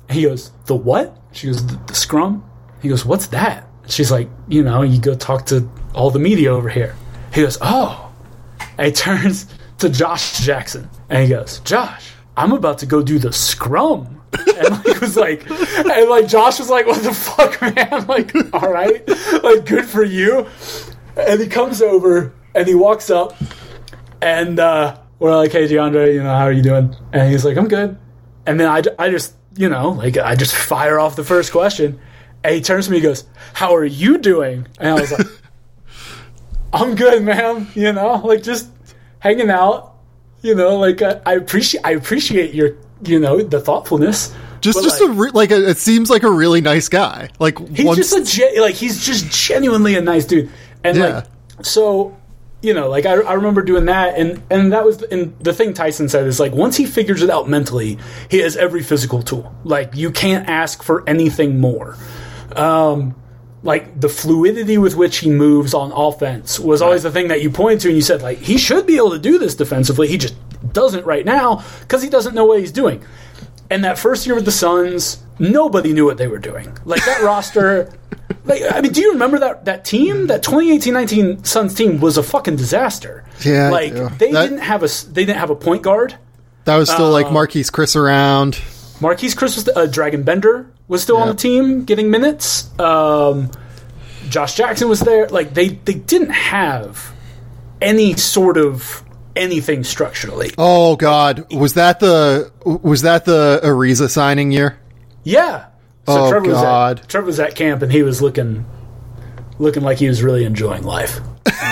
He goes, the what? She goes, the, the scrum. He goes, what's that? She's like, you know, you go talk to all the media over here. He goes, oh. And he turns to Josh Jackson, and he goes, Josh, I'm about to go do the scrum. And like, it was like, and like Josh was like, what the fuck, man? Like, all right, like, good for you. And he comes over, and he walks up, and uh, we're like, hey, DeAndre, you know, how are you doing? And he's like, I'm good. And then I, I just, you know, like, I just fire off the first question. And he turns to me and goes, how are you doing? And I was like, I'm good, man. You know, like, just hanging out. You know, like, I, I appreciate I appreciate your, you know, the thoughtfulness. Just, just like, a re- like a, it seems like a really nice guy. Like, he's once- just a gen- like he's just genuinely a nice dude. And yeah. like, so, you know, like I, I remember doing that, and and that was and the thing Tyson said is like, once he figures it out mentally, he has every physical tool. Like, you can't ask for anything more. Um, like, the fluidity with which he moves on offense was always the thing that you pointed to, and you said, like, he should be able to do this defensively. He just doesn't right now because he doesn't know what he's doing. And that first year with the Suns, nobody knew what they were doing. Like, that roster, like, I mean, do you remember that that team? That twenty eighteen nineteen Suns team was a fucking disaster. Yeah, like yeah. they That- didn't have a they didn't have a point guard. That was still Uh, like Marquise Chris around. Marquise Chris was uh, Dragon Bender was still on Yeah. the team getting minutes. Um, Josh Jackson was there. Like, they they didn't have any sort of anything structurally. Oh God, was that the was that the Ariza signing year? Yeah. So Oh, Trevor was God. at Trevor was at camp, and he was looking looking like he was really enjoying life.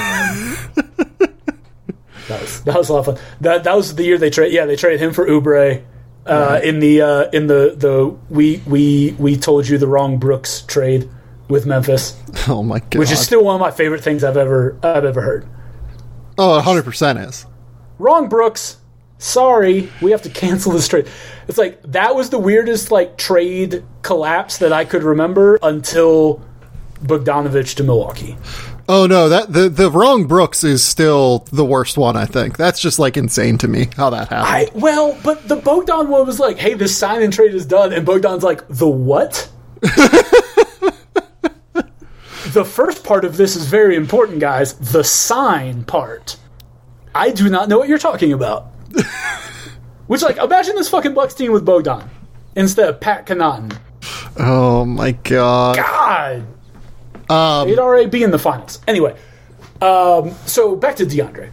that was that was a lot of fun. That that was the year they traded. Yeah, they traded him for Oubre uh, in the uh, in the, the we we we told you the wrong Brooks trade with Memphis, Oh my God, which is still one of my favorite things I've ever I've ever heard. oh one hundred percent is. Wrong Brooks. Sorry, we have to cancel this trade. It's like, that was the weirdest like trade collapse that I could remember until Bogdanovich to Milwaukee. Oh no, that the the wrong Brooks is still the worst one. I think that's just like insane to me how that happened. I well, but the Bogdan one was like, hey, this sign and trade is done, and Bogdan's like, the what? The first part of this is very important, guys. The sign part. I do not know what you're talking about. Which, like, imagine this fucking Bucks team with Bogdan instead of Pat Connaughton. Oh my God. God. Um, They'd already be in the finals. Anyway, um, so back to DeAndre.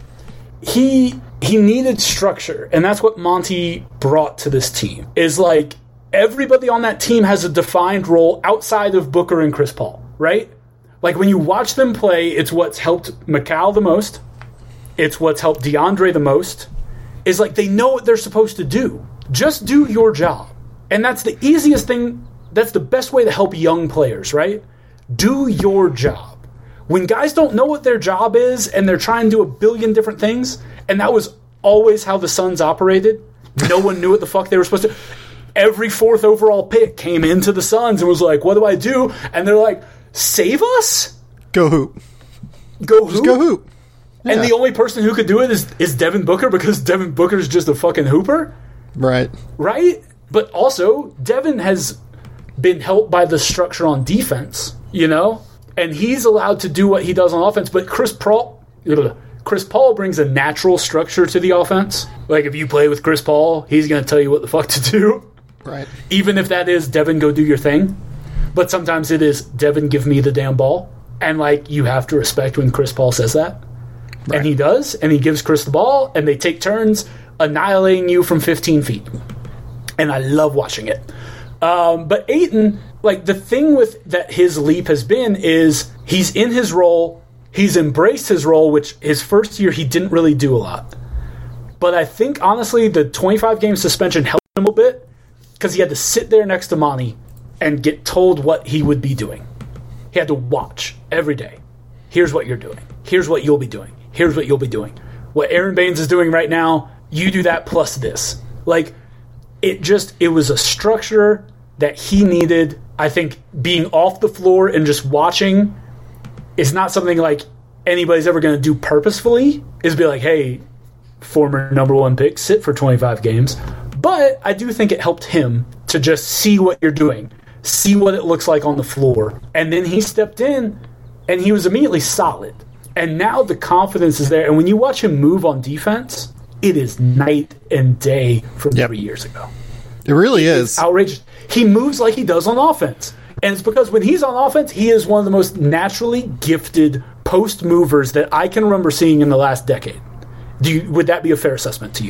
He he needed structure, and that's what Monty brought to this team. Is like, everybody on that team has a defined role outside of Booker and Chris Paul, right? Like, when you watch them play, it's what's helped Mikal the most. It's what's helped DeAndre the most. Is like, they know what they're supposed to do. Just do your job. And that's the easiest thing. That's the best way to help young players, right? Do your job. When guys don't know what their job is and they're trying to do a billion different things, and that was always how the Suns operated. No one knew what the fuck they were supposed to. Every fourth overall pick came into the Suns and was like, what do I do? And they're like, save us? go hoop. Go Just hoop? go hoop. And Yeah. the only person who could do it is, is Devin Booker, because Devin Booker's just a fucking hooper, Right. right? But also, Devin has been helped by the structure on defense, you know? And he's allowed to do what he does on offense, but Chris Paul, Chris Paul brings a natural structure to the offense. Like, if you play with Chris Paul, he's going to tell you what the fuck to do. Right. Even if that is, Devin, go do your thing. But sometimes it is, Devin, give me the damn ball. And, like, you have to respect when Chris Paul says that. Right. And he does, and he gives Chris the ball, and they take turns annihilating you from fifteen feet. And I love watching it. Um, but Ayton, like, the thing with that his leap has been is he's in his role, he's embraced his role, which his first year he didn't really do a lot. But I think, honestly, the twenty-five game suspension helped him a bit, because he had to sit there next to Monty and get told what he would be doing. He had to watch every day. Here's what you're doing. Here's what you'll be doing. Here's what you'll be doing. What Aaron Baines is doing right now, you do that plus this. Like, it just, it was a structure that he needed. I think being off the floor and just watching is not something like anybody's ever going to do purposefully, is be like, hey, former number one pick, sit for twenty-five games. But I do think it helped him to to just see what you're doing, see what it looks like on the floor. And then he stepped in, and he was immediately solid. And now the confidence is there. And when you watch him move on defense, it is night and day from Yep. three years ago. It really It is. is outrageous. He moves like he does on offense. And it's because when he's on offense, he is one of the most naturally gifted post movers that I can remember seeing in the last decade. Do you, would that be a fair assessment to you?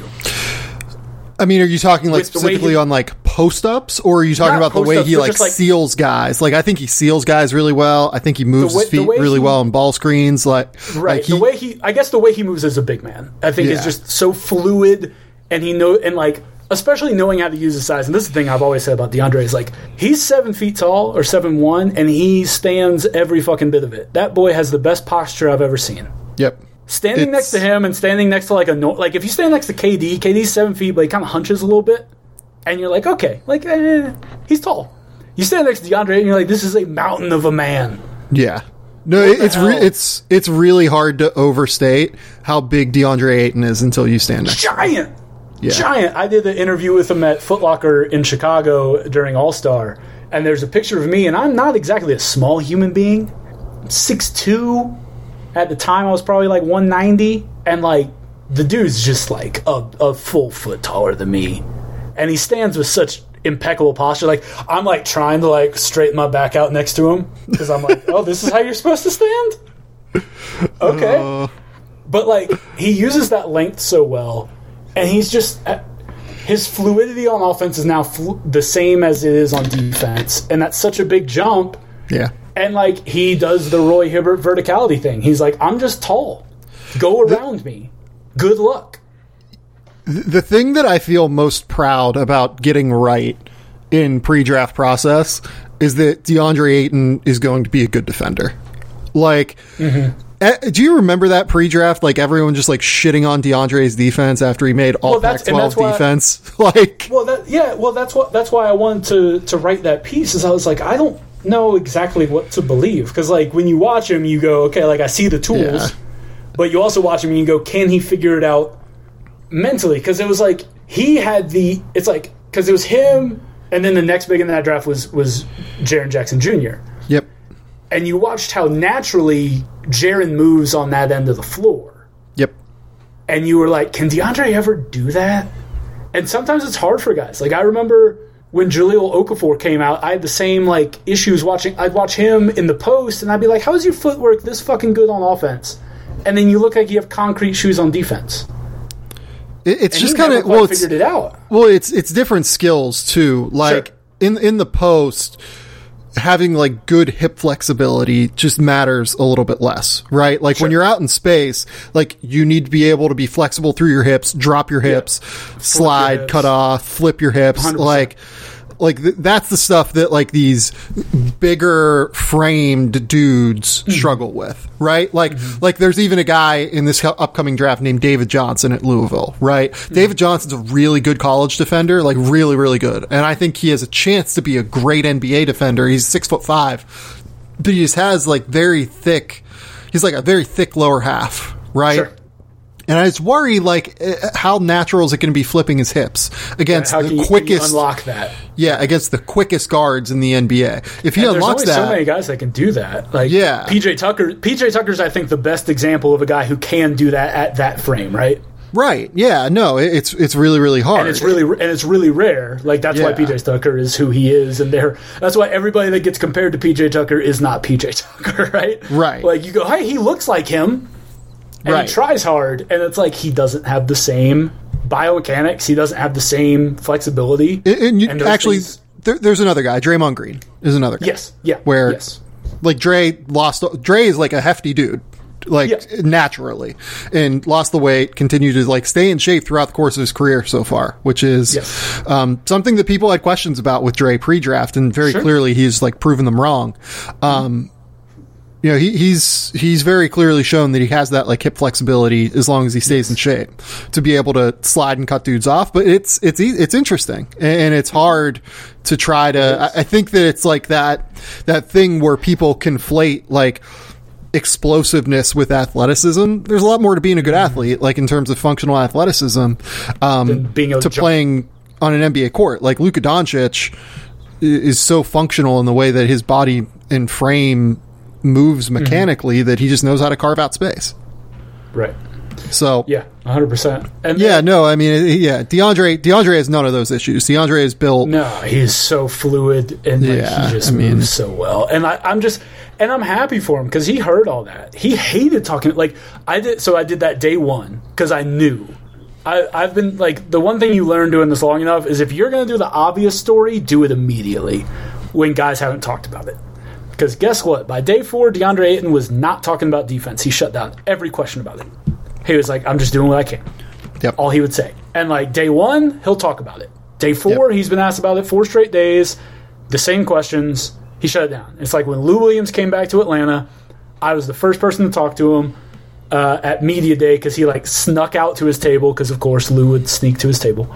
I mean, are you talking like With the way specifically he- on like post ups, or are you talking Not about the way post-ups, he but like, just, like- seals guys? Like, I think he seals guys really well. I think he moves The way- his the feet way really he- well on ball screens. Like, Right. like he, the way he, I guess the way he moves as a big man, I think Yeah. is just so fluid, and he know, and like, especially knowing how to use his size. And this is the thing I've always said about DeAndre is like, he's seven feet tall or seven one, and he stands every fucking bit of it. That boy has the best posture I've ever seen. Yep. Standing It's- next to him and standing next to like a no, like if you stand next to K D, K D's seven feet, but he kind of hunches a little bit, and you're like, okay, like eh, he's tall. You stand next to DeAndre, and you're like, this is a mountain of a man. Yeah. No, What it, the it's re- hell? it's it's really hard to overstate how big DeAndre Ayton is until you stand next. to him. Giant. Yeah. Giant. I did an interview with him at Foot Locker in Chicago during All-Star, and there's a picture of me, and I'm not exactly a small human being. I'm six two. At the time, I was probably like one ninety, and like the dude's just like a, a full foot taller than me, and he stands with such impeccable posture. Like I'm like trying to like straighten my back out next to him because I'm like, oh, this is how you're supposed to stand. Okay, Uh, but like he uses that length so well, and he's just his fluidity on offense is now flu- the same as it is on defense, and that's such a big jump. yeah. And like he does the Roy Hibbert verticality thing. He's like, I'm just tall. Go around me. Good luck. The thing that I feel most proud about getting right in pre-draft process is that DeAndre Ayton is going to be a good defender. Like, Mm-hmm. eh, do you remember that pre-draft? Like everyone just like shitting on DeAndre's defense after he made all Well, that's- Pac and twelve that's why- defense. Like, Well, that yeah. Well, that's what that's why I wanted to to write that piece. Is I was like, I don't know exactly what to believe because like when you watch him, you go, okay, like I see the tools, Yeah. but you also watch him and you go, can he figure it out mentally? Because it was like he had the. It's like because it was him, and then the next big in that draft was was Jaren Jackson Junior yep. And you watched how naturally Jaren moves on that end of the floor. Yep. And you were like, can DeAndre ever do that? And sometimes it's hard for guys. Like, I remember when Jahlil Okafor came out, I had the same, like, issues watching. I'd watch him in the post, and I'd be like, how is your footwork this fucking good on offense? And then you look like you have concrete shoes on defense. It, it's And just he kind never of quite well, it's, figured it out. well, it's it's different skills too. Like Sure. in in the post, having like good hip flexibility just matters a little bit less, right? Like when Sure. you're out in space, like you need to be able to be flexible through your hips, drop your hips, slide, hips. cut off, flip your hips, one hundred percent. like. Like th- that's the stuff that like these bigger framed dudes Mm-hmm. struggle with, right? Like, like there's even a guy in this hu- upcoming draft named David Johnson at Louisville, right? Mm-hmm. David Johnson's a really good college defender, like really, really good, and I think he has a chance to be a great N B A defender. He's six foot five, but he just has like very thick. He's like a very thick lower half, right? Sure. And I just worry, like, eh, how natural is it going to be flipping his hips against How the can you, can you quickest, unlock that? yeah, against the quickest guards in the N B A? If he And there's unlocks only that, so many guys that can do that. Like Yeah. P J Tucker. P J Tucker's, I think, the best example of a guy who can do that at that frame, right? right? Yeah, no, it- it's it's really really hard. And it's really and it's really rare. Like that's why Yeah. P J Tucker is who he is, and they're that's why everybody that gets compared to P J Tucker is not P J Tucker, right? Right. Like you go, hey, he looks like him, and Right. he tries hard, and it's like he doesn't have the same biomechanics, he doesn't have the same flexibility. And, and you, and those actually, things- there, there's another guy, Draymond Green, is another guy. yes, yeah, where yes. like Dre lost. Dre is like a hefty dude, like Yeah. naturally, and lost the weight. Continued to like stay in shape throughout the course of his career so far, which is Yes. um, something that people had questions about with Dre pre-draft, and very Sure. clearly he's like proven them wrong. Um, you know, he, he's he's very clearly shown that he has that like hip flexibility as long as he stays in shape to be able to slide and cut dudes off. But it's it's e- it's interesting and, and it's hard to try to. I, I think that it's like that that thing where people conflate like explosiveness with athleticism. There's a lot more to being a good athlete, like in terms of functional athleticism, um, Than being able to to jump. playing on an N B A court. Like Luka Doncic is so functional in the way that his body and frame moves mechanically mm-hmm. that he just knows how to carve out space. Right. So yeah, one hundred percent. And yeah, no, I mean, yeah, DeAndre DeAndre has none of those issues. DeAndre is built. No, he's so fluid and like, yeah, he just I mean, moves so well. And I, I'm just, and I'm happy for him because he heard all that. He hated talking. Like I did, so I did that day one because I knew. I, I've been like the one thing you learn doing this long enough is if you're going to do the obvious story, do it immediately when guys haven't talked about it. Because guess what? By day four, DeAndre Ayton was not talking about defense. He shut down every question about it. He was like, I'm just doing what I can. Yep. All he would say. And like day one, he'll talk about it. Day four, yep. he's been asked about it four straight days. The same questions. He shut it down. It's like when Lou Williams came back to Atlanta, I was the first person to talk to him uh, at media day because he like snuck out to his table because of course Lou would sneak to his table.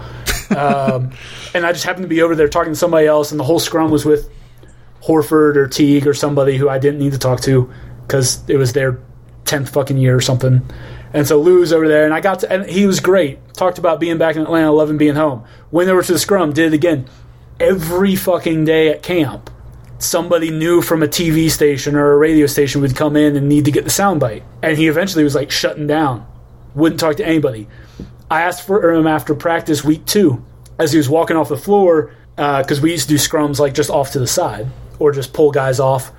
um, and I just happened to be over there talking to somebody else, and the whole scrum was with Horford or Teague or somebody who I didn't need to talk to because it was their tenth fucking year or something. And so Lou was over there, and I got to, and he was great. Talked about being back in Atlanta, loving being home. Went over to the scrum, did it again. Every fucking day at camp, somebody new from a T V station or a radio station would come in and need to get the soundbite. And he eventually was like shutting down. Wouldn't talk to anybody. I asked for him after practice week two as he was walking off the floor, because uh, we used to do scrums like just off to the side or just pull guys off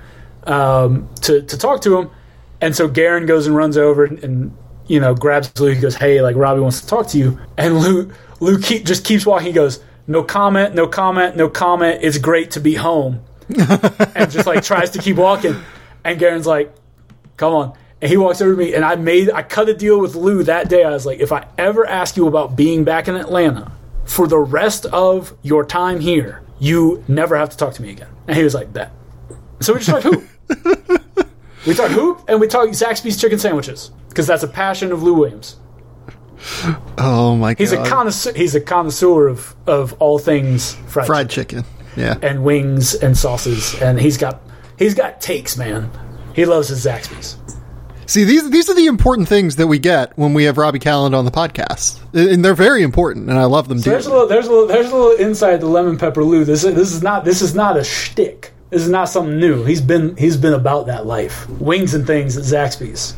um, to, to talk to him. And so Garen goes and runs over and, and you know, grabs Lou. He goes, hey, like, Robbie wants to talk to you. And Lou, Lou keep, just keeps walking. He goes, no comment, no comment, no comment. It's great to be home. And just, like, tries to keep walking. And Garen's like, come on. And he walks over to me, and I made, I cut a deal with Lou that day. I was like, if I ever ask you about being back in Atlanta for the rest of your time here, you never have to talk to me again. And he was like, bet. So we just talked hoop. We talked hoop, and we talked Zaxby's chicken sandwiches. Because that's a passion of Lou Williams. Oh my god! He's a connoisseur. He's a connoisseur of, of all things fried, fried chicken. chicken, yeah, and wings and sauces, and he's got he's got takes, man. He loves his Zaxby's. See, these these are the important things that we get when we have Robbie Calland on the podcast, and they're very important, and I love them. So there's a little there's a little there's a little inside the lemon pepper Lou. This is, this is not this is not a shtick. This is not something new. He's been he's been about that life. Wings and things at Zaxby's.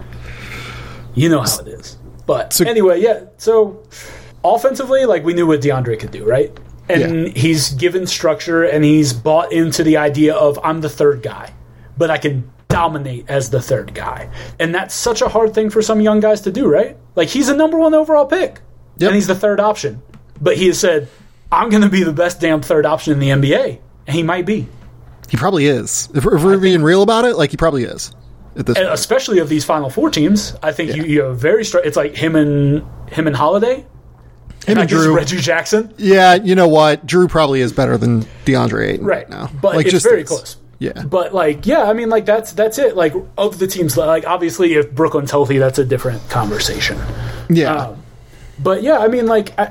You know how it is. But so, anyway, yeah, so offensively, like, we knew what DeAndre could do, right? And yeah. he's given structure, and he's bought into the idea of, I'm the third guy, but I can dominate as the third guy. And that's such a hard thing for some young guys to do, right? Like, he's a number one overall pick, yep. and he's the third option. But he has said, I'm going to be the best damn third option in the N B A. And he might be. He probably is. If, if we're I being think, real about it, like, he probably is. And especially of these Final Four teams, I think yeah. you, you have a very strong. It's like him and him and Holiday, him and, and Drew, Reggie Jackson. Yeah, you know what? Drew probably is better than DeAndre Ayton right now, but like, it's just very is. close. Yeah, but like, yeah, I mean, like that's that's it. Like of the teams, like obviously, if Brooklyn's healthy, that's a different conversation. Yeah, um, but yeah, I mean, like. I,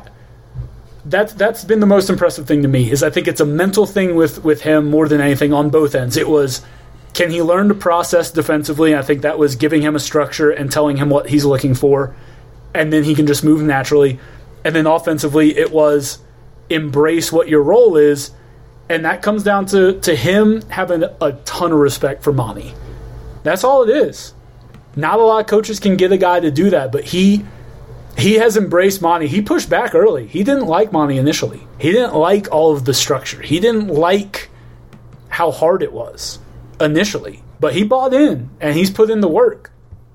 That's that's been the most impressive thing to me is I think it's a mental thing with, with him more than anything on both ends. It was, can he learn to process defensively? I think that was giving him a structure and telling him what he's looking for, and then he can just move naturally. And then offensively, it was embrace what your role is, and that comes down to, to him having a ton of respect for Monty. That's all it is. Not a lot of coaches can get a guy to do that, but he... He has embraced Monty. He pushed back early. He didn't like Monty initially. He didn't like all of the structure. He didn't like how hard it was initially. But he bought in, and he's put in the work.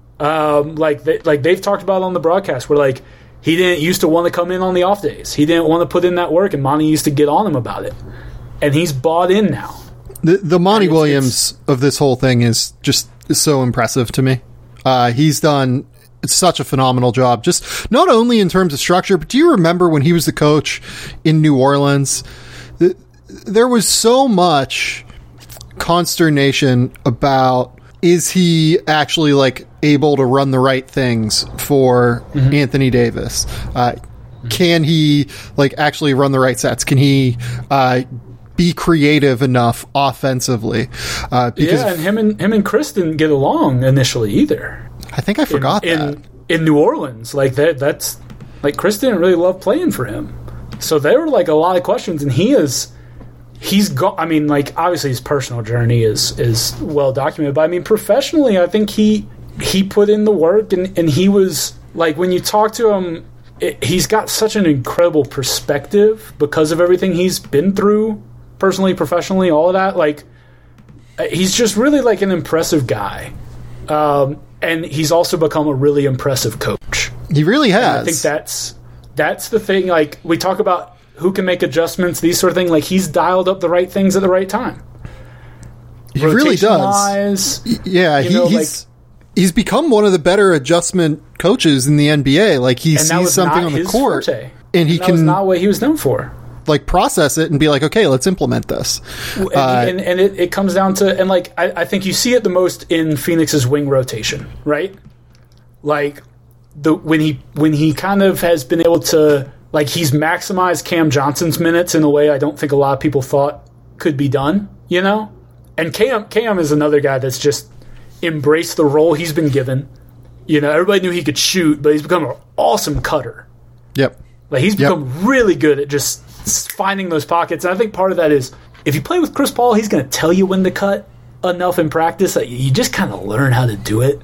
Um, like they, like they've talked about on the broadcast, where like he didn't used to want to come in on the off days. He didn't want to put in that work, and Monty used to get on him about it. And he's bought in now. The the Monty it's, Williams it's, of this whole thing is just is so impressive to me. Uh, he's done... It's such a phenomenal job, just not only in terms of structure, but do you remember when he was the coach in New Orleans? There was so much consternation about, is he actually like able to run the right things for mm-hmm. Anthony Davis? Uh, mm-hmm. Can he like actually run the right sets? Can he uh, be creative enough offensively? Uh, because yeah, and him and him and Chris didn't get along initially either. I think I forgot in, that. In, in New Orleans, like that, that's like Chris didn't really love playing for him. So there were like a lot of questions, and he is he's got. I mean, like obviously his personal journey is is well documented, but I mean professionally, I think he he put in the work, and and he was like when you talk to him, it, he's got such an incredible perspective because of everything he's been through, personally, professionally, all of that. Like he's just really like an impressive guy. Um, and he's also become a really impressive coach. He really has. And I think that's that's the thing. Like we talk about who can make adjustments, these sort of things. Like he's dialed up the right things at the right time. He really does. Wise, yeah, he, know, he's like, he's become one of the better adjustment coaches in the N B A. Like he sees something on the court, forte. and he and that can was not what he was known for. Like process it and be like, okay, let's implement this. And, uh, and, and it, it comes down to, and like, I, I think you see it the most in Phoenix's wing rotation, right? Like the, when he, when he kind of has been able to, like he's maximized Cam Johnson's minutes in a way I don't think a lot of people thought could be done, you know? And Cam, Cam is another guy that's just embraced the role he's been given. You know, everybody knew he could shoot, but he's become an awesome cutter. Yep. Like he's become yep. really good at just finding those pockets, and I think part of that is if you play with Chris Paul, he's going to tell you when to cut enough in practice that you just kind of learn how to do it.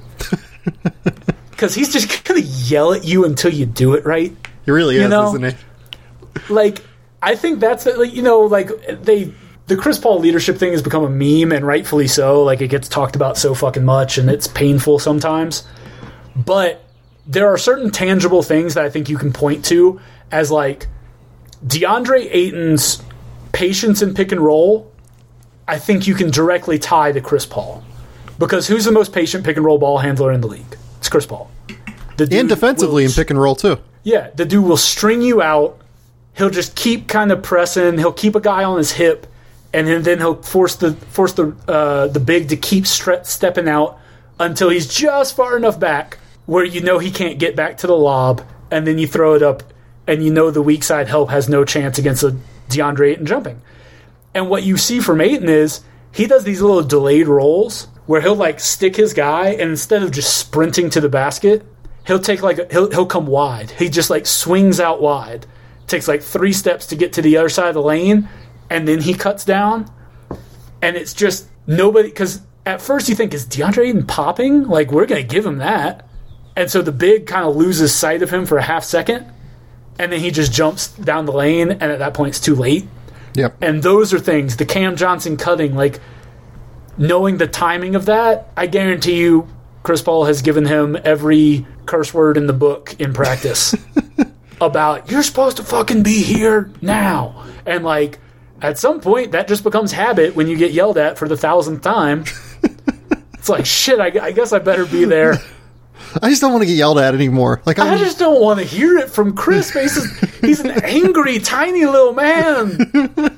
Because he's just going to yell at you until you do it right. He really you is, know? isn't he? Like I think that's like you know like they the Chris Paul leadership thing has become a meme, and rightfully so. Like it gets talked about so fucking much, and it's painful sometimes. But there are certain tangible things that I think you can point to as like DeAndre Ayton's patience in pick and roll. I think you can directly tie to Chris Paul, because who's the most patient pick and roll ball handler in the league? It's Chris Paul. The dude and defensively will, in pick and roll too. Yeah, the dude will string you out. He'll just keep kind of pressing. He'll keep a guy on his hip, and then he'll force the force the uh, the big to keep stre- stepping out until he's just far enough back where you know he can't get back to the lob, and then you throw it up, and you know the weak side help has no chance against a DeAndre Ayton jumping. And what you see from Ayton is he does these little delayed rolls where he'll like stick his guy, and instead of just sprinting to the basket, he'll take like a, he'll he'll come wide. He just like swings out wide, takes like three steps to get to the other side of the lane, and then he cuts down. And it's just nobody, because at first you think, is DeAndre Ayton popping? Like we're gonna give him that. And so the big kind of loses sight of him for a half second, and then he just jumps down the lane, and at that point it's too late. Yep. And those are things, the Cam Johnson cutting, like knowing the timing of that, I guarantee you Chris Paul has given him every curse word in the book in practice about, you're supposed to fucking be here now. And like, at some point, that just becomes habit when you get yelled at for the thousandth time. It's like, shit, I, I guess I better be there. I just don't want to get yelled at anymore. Like I'm, I just don't want to hear it from Chris. He's, he's an angry, tiny little man.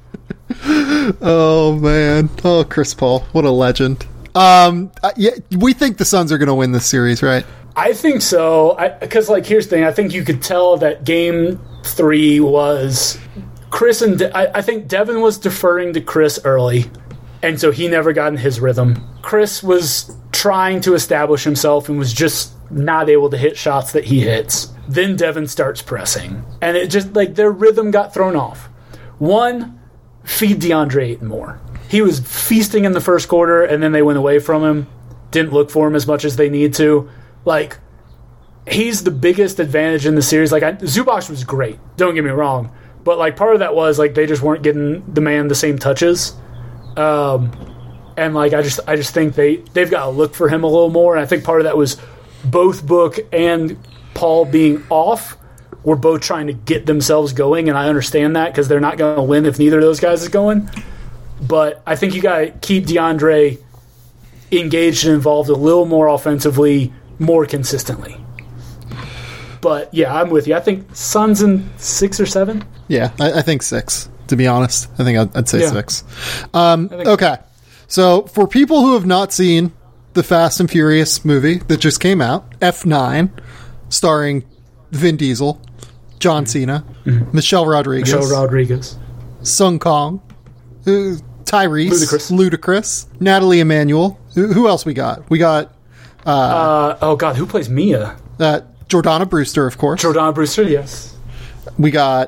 Oh man! Oh, Chris Paul, what a legend. Um, uh, yeah, we think the Suns are going to win this series, right? I think so. Because, like, here's the thing: I think you could tell that Game Three was Chris and De- I, I think Devin was deferring to Chris early, and so he never got in his rhythm. Chris was trying to establish himself and was just not able to hit shots that he hits. Then Devin starts pressing, and it just like their rhythm got thrown off. One, feed DeAndre Ayton more. He was feasting in the first quarter, and then they went away from him. Didn't look for him as much as they need to. Like, he's the biggest advantage in the series. Like, I, Zubac was great. Don't get me wrong. But, like, part of that was, like, they just weren't getting the man the same touches. Um, and, like, I just I just think they, they've got to look for him a little more. And I think part of that was both Book and Paul being off were both trying to get themselves going. And I understand that because they're not going to win if neither of those guys is going. But I think you got to keep DeAndre engaged and involved a little more offensively, more consistently. But, yeah, I'm with you. I think Suns in six or seven. Yeah, I, I think six, to be honest. I think I'd, I'd say yeah. six. Um, okay, so for people who have not seen the Fast and Furious movie that just came out, F nine, starring Vin Diesel, John Cena, mm-hmm. Michelle Rodriguez, Michelle Rodriguez, Sung Kong, uh, Tyrese, Ludacris. Ludacris, Natalie Emanuel. Who, who else we got? We got... Uh, uh, oh, God, who plays Mia? Uh, Jordana Brewster, of course. Jordana Brewster, yes. We got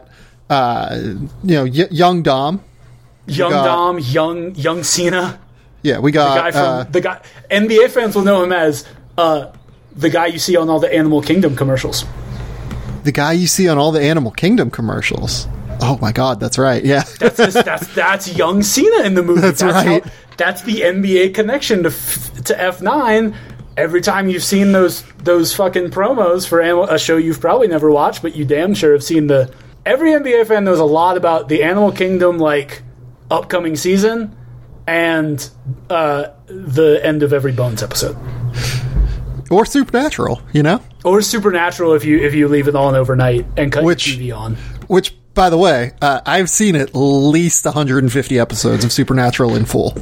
uh, you know, y- young Dom. Young got- Dom, young young Cena. Yeah, we The got guy from uh, the guy. N B A fans will know him as uh, the guy you see on all the Animal Kingdom commercials. the guy you see on all the Animal Kingdom commercials. Oh my God, that's right. Yeah, That's just, that's that's young Cena in the movie. That's right. How, that's the N B A connection to f- to F nine. Every time you've seen those those fucking promos for Animal, a show you've probably never watched, but you damn sure have seen the. Every N B A fan knows a lot about the Animal Kingdom like upcoming season and uh, the end of every Bones episode. or Supernatural. You know, Or Supernatural if you if you leave it on overnight and cut Which- your T V on. which, by the way, uh, I've seen at least one hundred fifty episodes of Supernatural in full.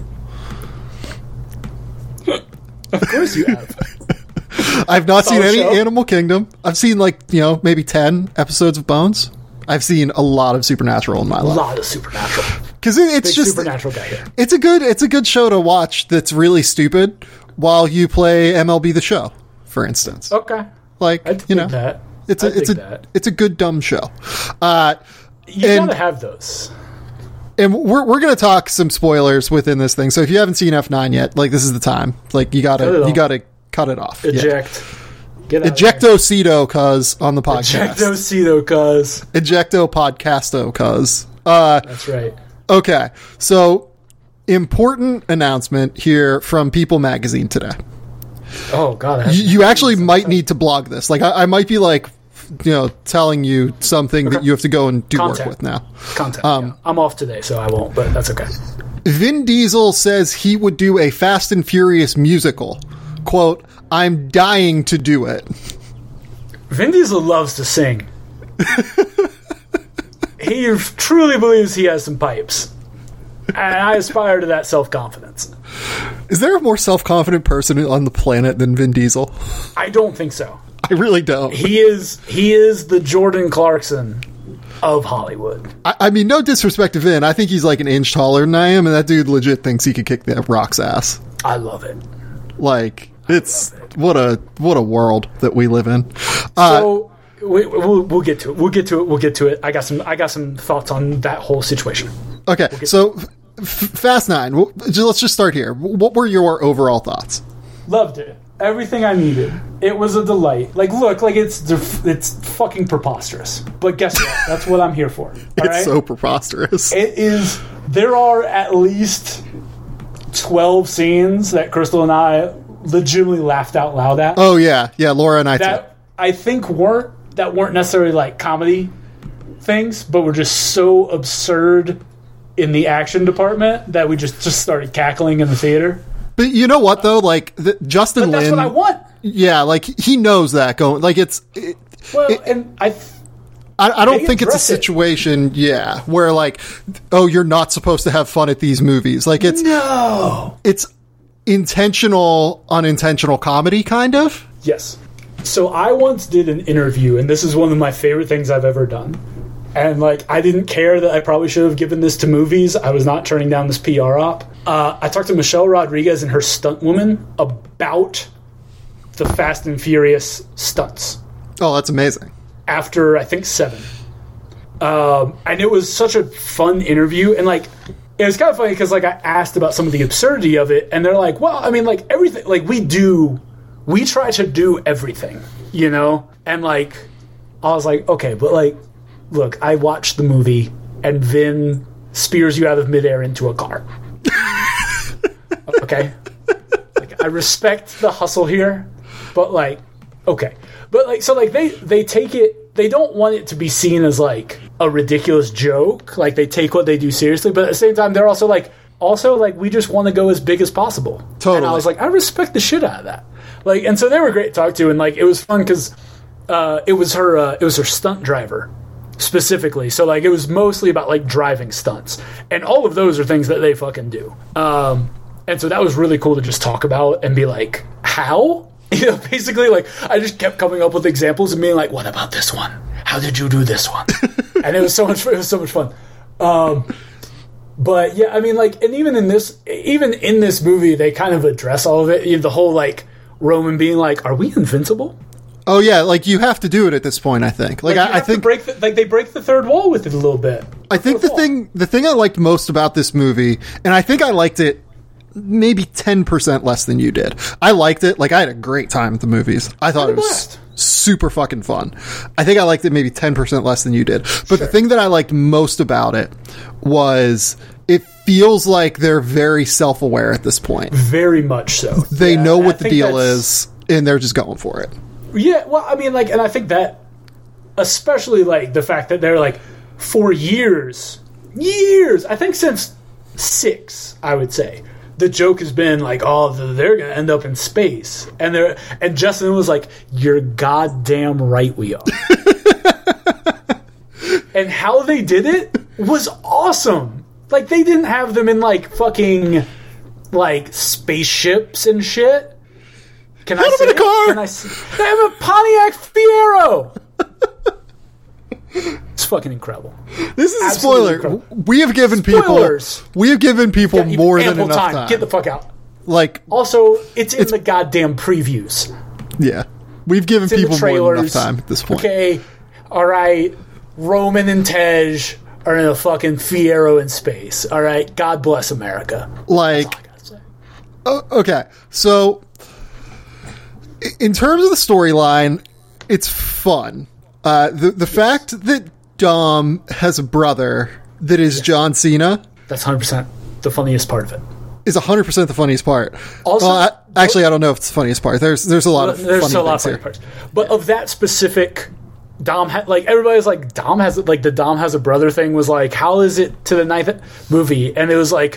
Of course you have. I've not seen Solid any show. Animal Kingdom. I've seen like, you know, maybe ten episodes of Bones. I've seen a lot of Supernatural in my A life. lot of Supernatural. Because it, it's Big just Supernatural guy here. it's a good it's a good show to watch that's really stupid while you play M L B The Show, for instance. Okay. Like, I'd you know, dig that. it's a I'd it's a dig that. it's a good dumb show. Uh You and- gotta have those. and we're we're going to talk some spoilers within this thing. So if you haven't seen F nine yet, like this is the time. Like you got Cut it to you off. got to cut it off. Yeah. Eject. Get out Ejecto-cedo cuz on the podcast. Ejecto-cedo, cuz. Ejecto podcasto cuz. Uh That's right. okay. So important announcement here from People Magazine today. Oh, God. I have You, you actually might need to blog this. Like I, I might be like, you know, telling you something that you have to go and do Content. work with now. content. um, yeah. I'm off today, so I won't, but that's okay. Vin Diesel says he would do a Fast and Furious musical. Quote, I'm dying to do it. Vin Diesel loves to sing. He truly believes he has some pipes. And I aspire to that self-confidence. Is there a more self-confident person on the planet than Vin Diesel? I don't think so. I really don't. He is he is the Jordan Clarkson of Hollywood. I, I mean, no disrespect to Vin. I think he's like an inch taller than I am, and that dude legit thinks he could kick that Rock's ass. I love it. Like, it's what a what a world that we live in. Uh, So we, we'll we'll get to it. We'll get to it. We'll get to it. I got some I got some thoughts on that whole situation. okay, so F- Fast Nine. w- Let's just start here. What were your overall thoughts? Loved it. Everything I needed. It was a delight. Like, look, like it's it's fucking preposterous. But guess what? That's what I'm here for. All It's right? so preposterous. It is. There are at least twelve scenes that Crystal and I legitimately laughed out loud at. Oh yeah, yeah. Laura and I too. that I think weren't that weren't necessarily like comedy things, but were just so absurd in the action department that we just just started cackling in the theater. But you know what though? Like the, Justin But that's Lin. what I want. Yeah, like he knows that going. Like it's. It, Well, It- and I. I, I don't They think it's a address it. situation, yeah, where like, oh, you're not supposed to have fun at these movies. Like it's No. it's intentional, unintentional comedy, kind of. Yes. So I once did an interview, and this is one of my favorite things I've ever done. And like, I didn't care that I probably should have given this to movies. I was not turning down this P R op. Uh, I talked to Michelle Rodriguez and her stunt woman about the Fast and Furious stunts Oh, that's amazing. after I think seven. Um, and it was such a fun interview, and like it was kind of funny because like I asked about some of the absurdity of it, and they're like, "Well, I mean, like everything, like we do, we try to do everything, you know." And like I was like, "Okay, but like, look, I watched the movie, and Vin spears you out of midair into a car." Okay, like I respect the hustle here, but like, okay, but like, so like they they take it. They don't want it to be seen as like a ridiculous joke. Like they take what they do seriously, but at the same time, they're also like, also like we just want to go as big as possible. Totally. And I was like, I respect the shit out of that. Like, and so they were great to talk to, and like it was fun because uh, it was her, uh, it was her stunt driver specifically. So like it was mostly about like driving stunts, and all of those are things that they fucking do. Um, and so that was really cool to just talk about and be like, how? You know, basically, like, I just kept coming up with examples and being like, what about this one? How did you do this one? And it was so much, it was so much fun. Um, but yeah, I mean, like, and even in this, even in this movie, they kind of address all of it. You know, the whole, like, Roman being like, are we invincible? Oh yeah, like you have to do it at this point. I think. Like, Like, you I, I have to think. break the, like they break the third wall with it a little bit. I think the Fourth wall. thing, the thing I liked most about this movie, and I think I liked it maybe ten percent less than you did. I liked it. Like, I had a great time at the movies. I thought Had it a was blast. super fucking fun. I think I liked it maybe ten percent less than you did. But the thing that I liked most about it was it feels like they're very self-aware at this point. Very much so. They Yeah, know I what the think deal that's- is, and they're just going for it. Yeah, well, I mean, like, and I think that, especially, like, the fact that they're, like, for years, years, I think since six, I would say, the joke has been, like, oh, they're going to end up in space. And they're, and Justin was like, you're goddamn right we are. And how they did it was awesome. Like, they didn't have them in, like, fucking, like, spaceships and shit. Can I Put say them in a it? car. Can I say, they have a Pontiac Fiero. It's fucking incredible. This is a Absolutely spoiler. incredible. We have given Spoilers. people we have given people Got more than ample enough time. time. Get the fuck out. Like, Also, it's in the goddamn previews. yeah, we've given It's in people the more than trailers. enough time at this point. Okay, all right. Roman and Tej are in a fucking Fiero in space. All right. God bless America. Like, That's all I gotta say. uh, okay, so i- in terms of the storyline, it's fun. Uh, the the fact that Dom has a brother that is John Cena That's one hundred percent the funniest part of it. is one hundred percent the funniest part. Also- well, I, actually, I don't know if it's the funniest part. There's there's a lot of There's funny a lot of things funny here. parts. But of that specific Dom, ha- like everybody's like Dom has like the Dom has a brother thing was like, how is it to the ninth movie? And it was like,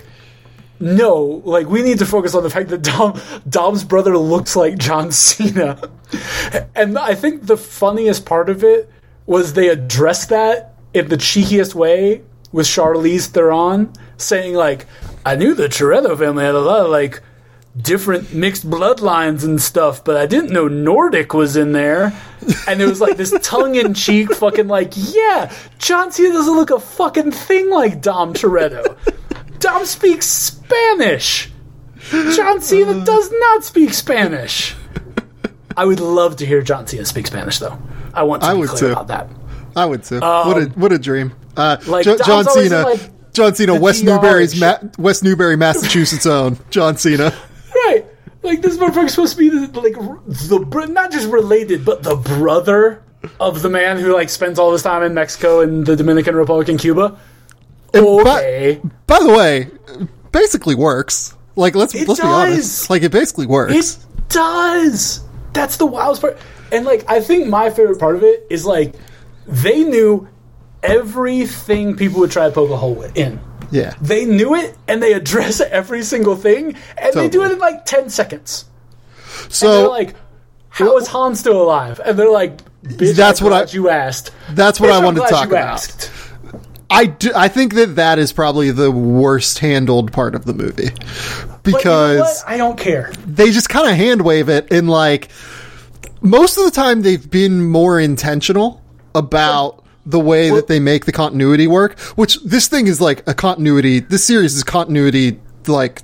no, like we need to focus on the fact that Dom Dom's brother looks like John Cena. And I think the funniest part of it was they addressed that in the cheekiest way with Charlize Theron saying like, I knew the Toretto family had a lot of like different mixed bloodlines and stuff, but I didn't know Nordic was in there. And it was like this tongue-in-cheek fucking like, yeah, John Cena doesn't look a fucking thing like Dom Toretto. Dom speaks Spanish. John Cena does not speak Spanish. I would love to hear John Cena speak Spanish, though. I want to I be would clear too. about that. I would too. what a what a dream. Uh, like, Jo- Dom's John always Cena. in, like, John Cena, the West D R Newbury's and Ma- West Newbury, Massachusetts own John Cena. Right. Like, this motherfucker's supposed to be, the, like, r- the br- not just related, but the brother of the man who, like, spends all his time in Mexico and the Dominican Republic and Cuba. And Okay. By, by the way, basically works. Like, let's It let's be does. honest. Like, it basically works. It does. That's the wildest part. And, like, I think my favorite part of it is, like, they knew everything people would try to poke a hole in. Yeah. They knew it, and they address every single thing, and they do Totally. it in, like, ten seconds. And So they're like, how is Han still alive? And they're like, bitch, That's I'm what I- glad you asked. that's what Bitch, I I'm wanted to glad talk you about. asked. I, do, I think that that is probably the worst handled part of the movie. But you know Because what? I don't care. they just kind of hand wave it, and like most of the time they've been more intentional about the way that they make the continuity work, which this thing is like a continuity, this series is continuity, like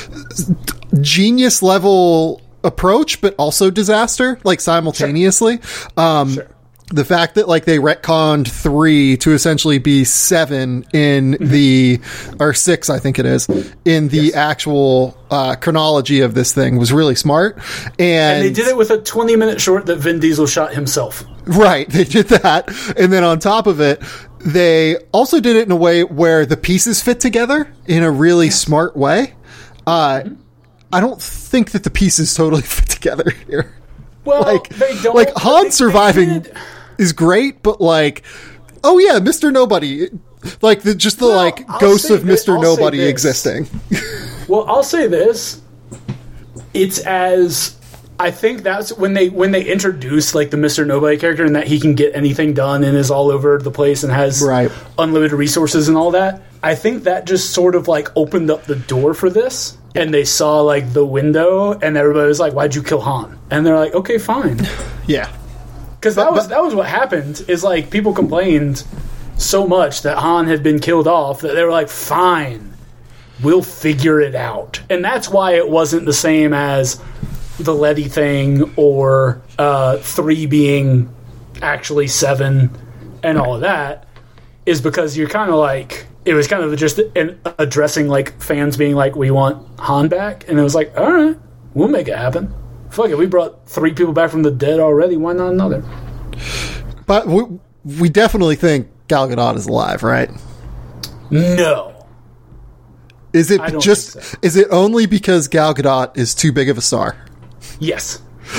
genius level approach, but also disaster, like simultaneously. Um, Sure. The fact that like they retconned three to essentially be seven in Mm-hmm. the, or six, I think it is, in the actual uh, chronology of this thing was really smart. And, And they did it with a twenty minute short that Vin Diesel shot himself. right, they did that. And then on top of it, they also did it in a way where the pieces fit together in a really smart way. Uh, I don't think that the pieces totally fit together here. Well, Like, they don't. like but Han they- they surviving did- is great, but like, oh yeah, Mister Nobody, like the just the Well, like I'll ghost say of thi- Mister I'll say Nobody this. existing. Well, I'll say this. It's as I think that's when they when they introduce like the Mister Nobody character and that he can get anything done and is all over the place and has Right. unlimited resources and all that. I think that just sort of like opened up the door for this. And they saw like the window and everybody was like, why'd you kill Han? And they're like, okay, fine. Yeah, Because that But- was but- that was what happened. Is like people complained so much that Han had been killed off that they were like, "Fine, we'll figure it out." And that's why it wasn't the same as the Letty thing or uh, three being actually seven and all of that is because you're kind of like, it was kind of just an, addressing like fans being like, we want Han back. And it was like, all right, we'll make it happen. Fuck it, we brought three people back from the dead already. Why not another? But we, we definitely think Gal Gadot is alive, right? No. Is it I don't just, think so. is it only because Gal Gadot is too big of a star? Yes.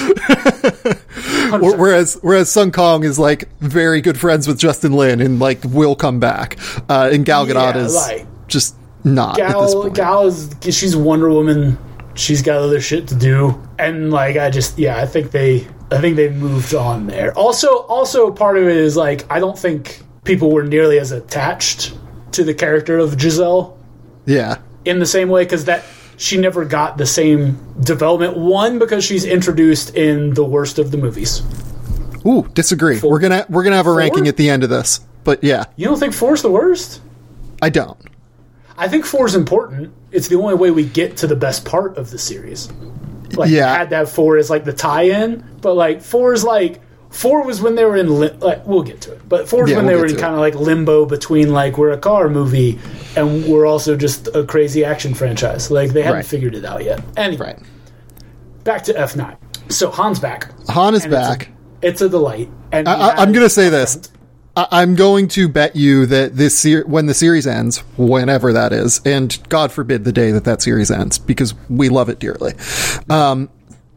Or, whereas whereas Sung Kong is like very good friends with Justin Lin and like will come back, uh, and Gal Gadot Yeah, is like, just not at this Gal, point. Gal is, she's Wonder Woman. She's got other shit to do. And like, I just, yeah, I think they, I think they moved on there. Also, also part of it is like, I don't think people were nearly as attached to the character of Giselle Yeah, in the same way, because that she never got the same development. One, because she's introduced in the worst of the movies. ooh, disagree. Four. We're gonna we're gonna have a Four? ranking at the end of this, but yeah, You don't think four's the worst? I don't. I think four's important. It's the only way we get to the best part of the series. Like, Yeah. had to have four as like the tie-in, but like four is like four was when they were in li- like we'll get to it, but four is Yeah, when we'll they were get in to kind of like limbo between like we're a car movie and we're also just a crazy action franchise. Like they hadn't Right. figured it out yet. Anyway, Right, back to F nine. So Han's back. Han is And it's a- back. It's a, delight. And I, he I, I'm has gonna say a this. friend. I, I'm going to bet you that this ser- when the series ends, whenever that is, and God forbid the day that that series ends, because we love it dearly. Um,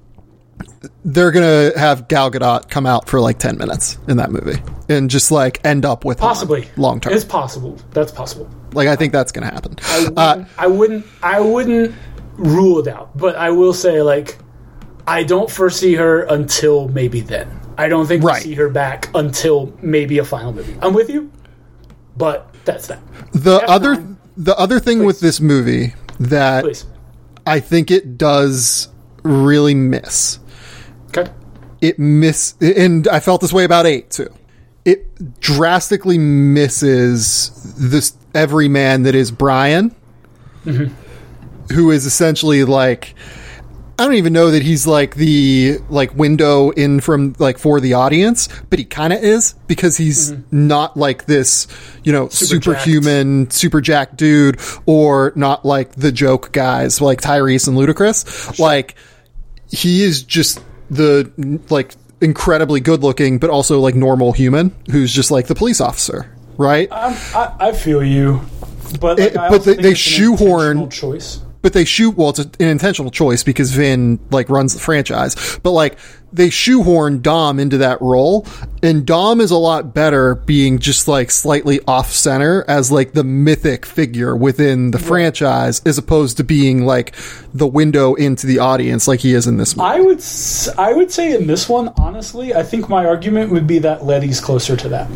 they're gonna have Gal Gadot come out for like ten minutes in that movie and just like end up with Han Possibly long term. It's possible. That's possible. Like I think that's gonna happen. I wouldn't, Uh, I wouldn't I wouldn't rule it out, but I will say like I don't foresee her until maybe then. I don't think Right. we'll see her back until maybe a final movie. I'm with you, but that's that. the F nine, other the other thing with please. this movie that Please. I think it does really miss. Okay. It miss and I felt this way about eight too. It drastically misses this everyman that is Brian, Mm-hmm. who is essentially like I don't even know that he's like the like window in from like for the audience, but he kind of is because he's not like this, you know, Super superhuman, super jacked dude, or not like the joke guys like Tyrese and Ludacris. Like he is just the like incredibly good looking, but also like normal human who's just like the police officer, right? I'm, I, I feel you, but like, It- I but also they- think they it's an shoehorn- intentional choice. But they shoot, well, it's an intentional choice because Vin, like, runs the franchise. But, like, they shoehorn Dom into that role. And Dom is a lot better being just, like, slightly off-center as, like, the mythic figure within the franchise as opposed to being, like, the window into the audience like he is in this movie. I would s- I would say in this one, honestly, I think my argument would be that Letty's closer to that.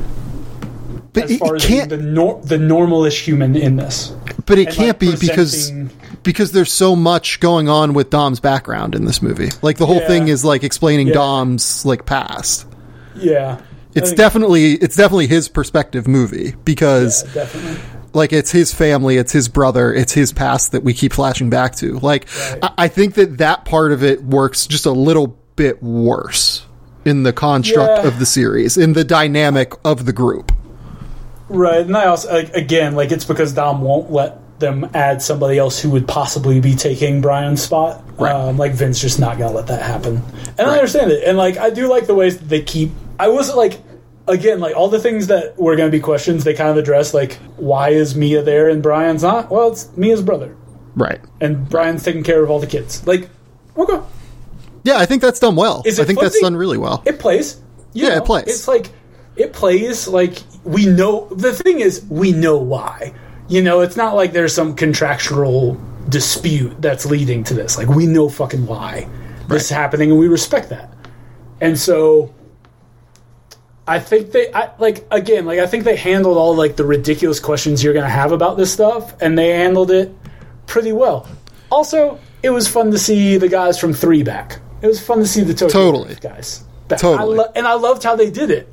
but As it, far it as being can't, the nor- the normalish human in this. but it and, can't like, be because... presenting- Because there's so much going on with Dom's background in this movie. Like, the whole Yeah. thing is, like, explaining Yeah. Dom's, like, past. Yeah. It's I think- definitely it's definitely his perspective movie because yeah, definitely. like it's his family, it's his brother, it's his past that we keep flashing back to. Like Right. I, I think that that part of it works just a little bit worse in the construct Yeah. of the series, in the dynamic of the group. Right, and I also like, again like it's because Dom won't let them add somebody else who would possibly be taking Brian's spot. Right. Um, like Vince just not gonna let that happen, and I Right. understand it. And like I do like the ways that they keep. I wasn't like again like all the things that were gonna be questions. They kind of address like why is Mia there and Brian's not? Well, it's Mia's brother, Right. and Brian's taking care of all the kids. Like okay, Yeah, I think that's done well. Is I it think that's fuzzy? done really well. it plays. You Yeah, it know, plays. It's like it plays like we know. The thing is, we know why. You know, it's not like there's some contractual dispute that's leading to this. Like we know fucking why this is happening, and we respect that. And so, I think they, I, like again, like I think they handled all like the ridiculous questions you're gonna have about this stuff, and they handled it pretty well. Also, it was fun to see the guys from three back. It was fun to see the Tokyo Totally. Drift guys back. Totally. I lo- and I loved how they did it.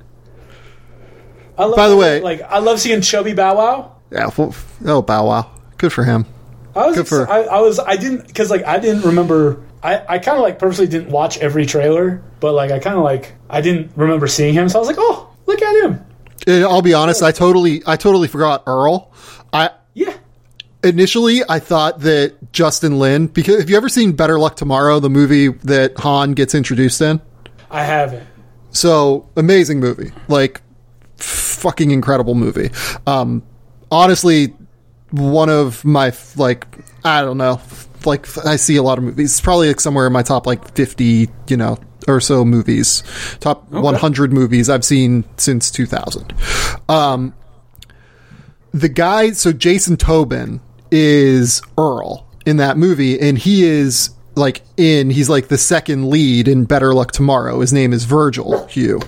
I love By the how- way- like I love seeing Chubby Bow Wow. Yeah. Well, oh, Bow Wow. Good for him. I was, Good for- I, I was, I didn't, because like I didn't remember I, I kind of like purposely didn't watch every trailer, but like I kind of like I didn't remember seeing him, so I was like, oh, look at him. And I'll be honest, I totally I totally forgot Earl. I yeah. Initially, I thought that Justin Lin, because have you ever seen Better Luck Tomorrow, the movie that Han gets introduced in? I haven't. So amazing movie, like fucking incredible movie. Um, honestly, one of my like I don't know. Like, I see a lot of movies. It's probably like somewhere in my top, like, fifty, you know, or so movies. Top okay. one hundred movies I've seen since two thousand. Um, the guy, so Jason Tobin is Earl in that movie, and he is, like, in, he's, like, the second lead in Better Luck Tomorrow. His name is Virgil Hugh.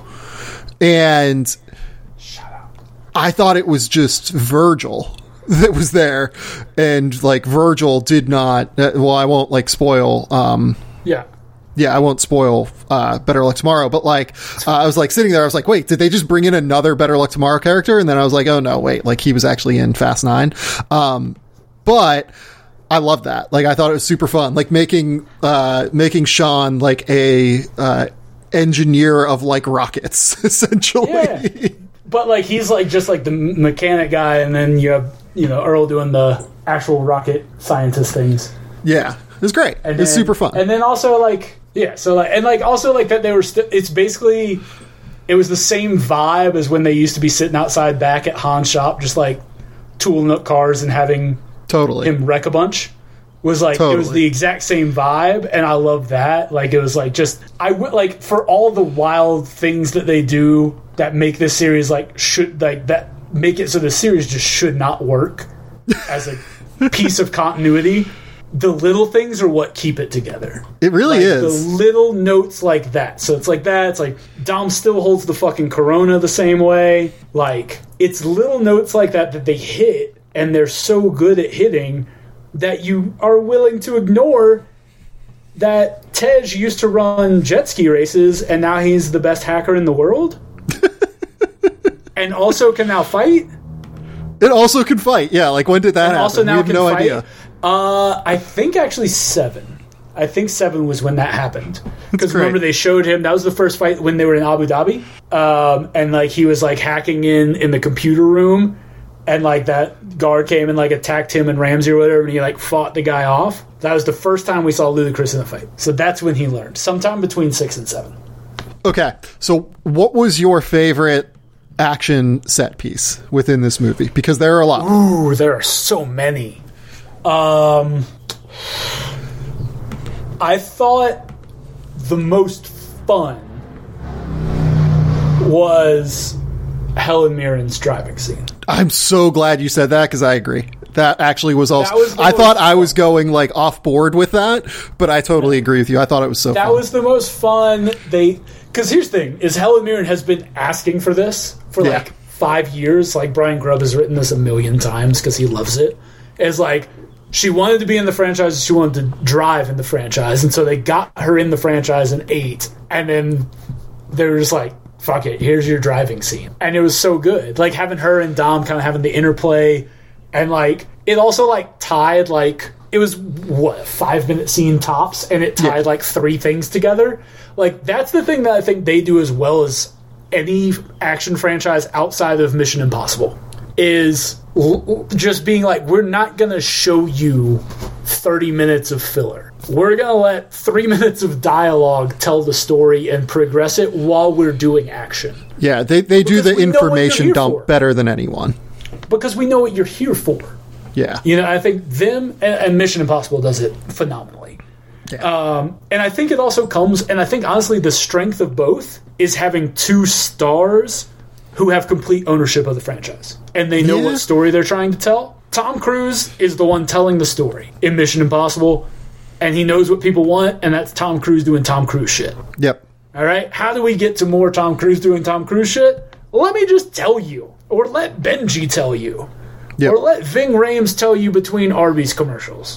And Shut up. I thought it was just Virgil that was there, and like Virgil did not uh, well I won't like spoil um yeah yeah I won't spoil uh Better Luck Tomorrow, but like uh, I was like sitting there, I was like, wait, did they just bring in another Better Luck Tomorrow character? And then I was like, oh no, wait, like he was actually in Fast Nine. Um but I love that. Like I thought it was super fun, like making uh making Sean like a uh engineer of like rockets essentially. Yeah. But like he's like just like the mechanic guy, and then you have, you know, Earl doing the actual rocket scientist things. Yeah, it was great. And it was then, super fun. And then also like yeah, so like and like also like that they were still. It's basically it was the same vibe as when they used to be sitting outside back at Han's shop, just like tooling up cars and having totally him wreck a bunch. Was like totally. It was the exact same vibe, and I love that. Like it was like just I w- like for all the wild things that they do that make this series like should like that make it so the series just should not work as a piece of continuity. The little things are what keep it together. It really like, is. The little notes like that. So it's like that. It's like Dom still holds the fucking Corona the same way. Like it's little notes like that that they hit, and they're so good at hitting that you are willing to ignore that Tej used to run jet ski races, and now he's the best hacker in the world. And also can now fight. It also can fight. Yeah, like when did that and happen? Also now we have can no fight. idea. Uh, I think actually seven. I think seven was when that happened. Because great. remember they showed him, that was the first fight when they were in Abu Dhabi. Um, and like he was like hacking in in the computer room, and like that guard came and like attacked him and Ramsey or whatever, and he like fought the guy off. That was the first time we saw Ludacris in the fight. So that's when he learned. Sometime between six and seven. Okay. So what was your favorite action set piece within this movie? Because there are a lot. Ooh, there are so many. Um, I thought the most fun was Helen Mirren's driving scene. I'm so glad you said that, because I agree. That actually was also... Was I thought I was going like off board with that, but I totally agree with you. I thought it was so that fun. That was the most fun. They... Because here's the thing, is Helen Mirren has been asking for this for yeah. like five years. Like Brian Grubb has written this a million times because he loves it. It's like... She wanted to be in the franchise. She wanted to drive in the franchise. And so they got her in the franchise in eight. And then they were just like, fuck it, here's your driving scene. And it was so good. Like, having her and Dom kind of having the interplay. And, like, it also, like, tied, like, it was, what, a five-minute scene tops? And it tied, yeah. like, three things together. Like, that's the thing that I think they do as well as any action franchise outside of Mission Impossible. Is just being like, we're not going to show you thirty minutes of filler. We're going to let three minutes of dialogue tell the story and progress it while we're doing action. Yeah, they, they do the information dump for. better than anyone. Because we know what you're here for. Yeah. You know, I think them and, and Mission Impossible does it phenomenally. Yeah. Um, and I think it also comes, and I think honestly the strength of both is having two stars who have complete ownership of the franchise. And they know yeah. what story they're trying to tell. Tom Cruise is the one telling the story in Mission Impossible, and he knows what people want, and that's Tom Cruise doing Tom Cruise shit. Yep. All right? How do we get to more Tom Cruise doing Tom Cruise shit? Let me just tell you. Or let Benji tell you. Yep. Or let Ving Rhames tell you between Arby's commercials.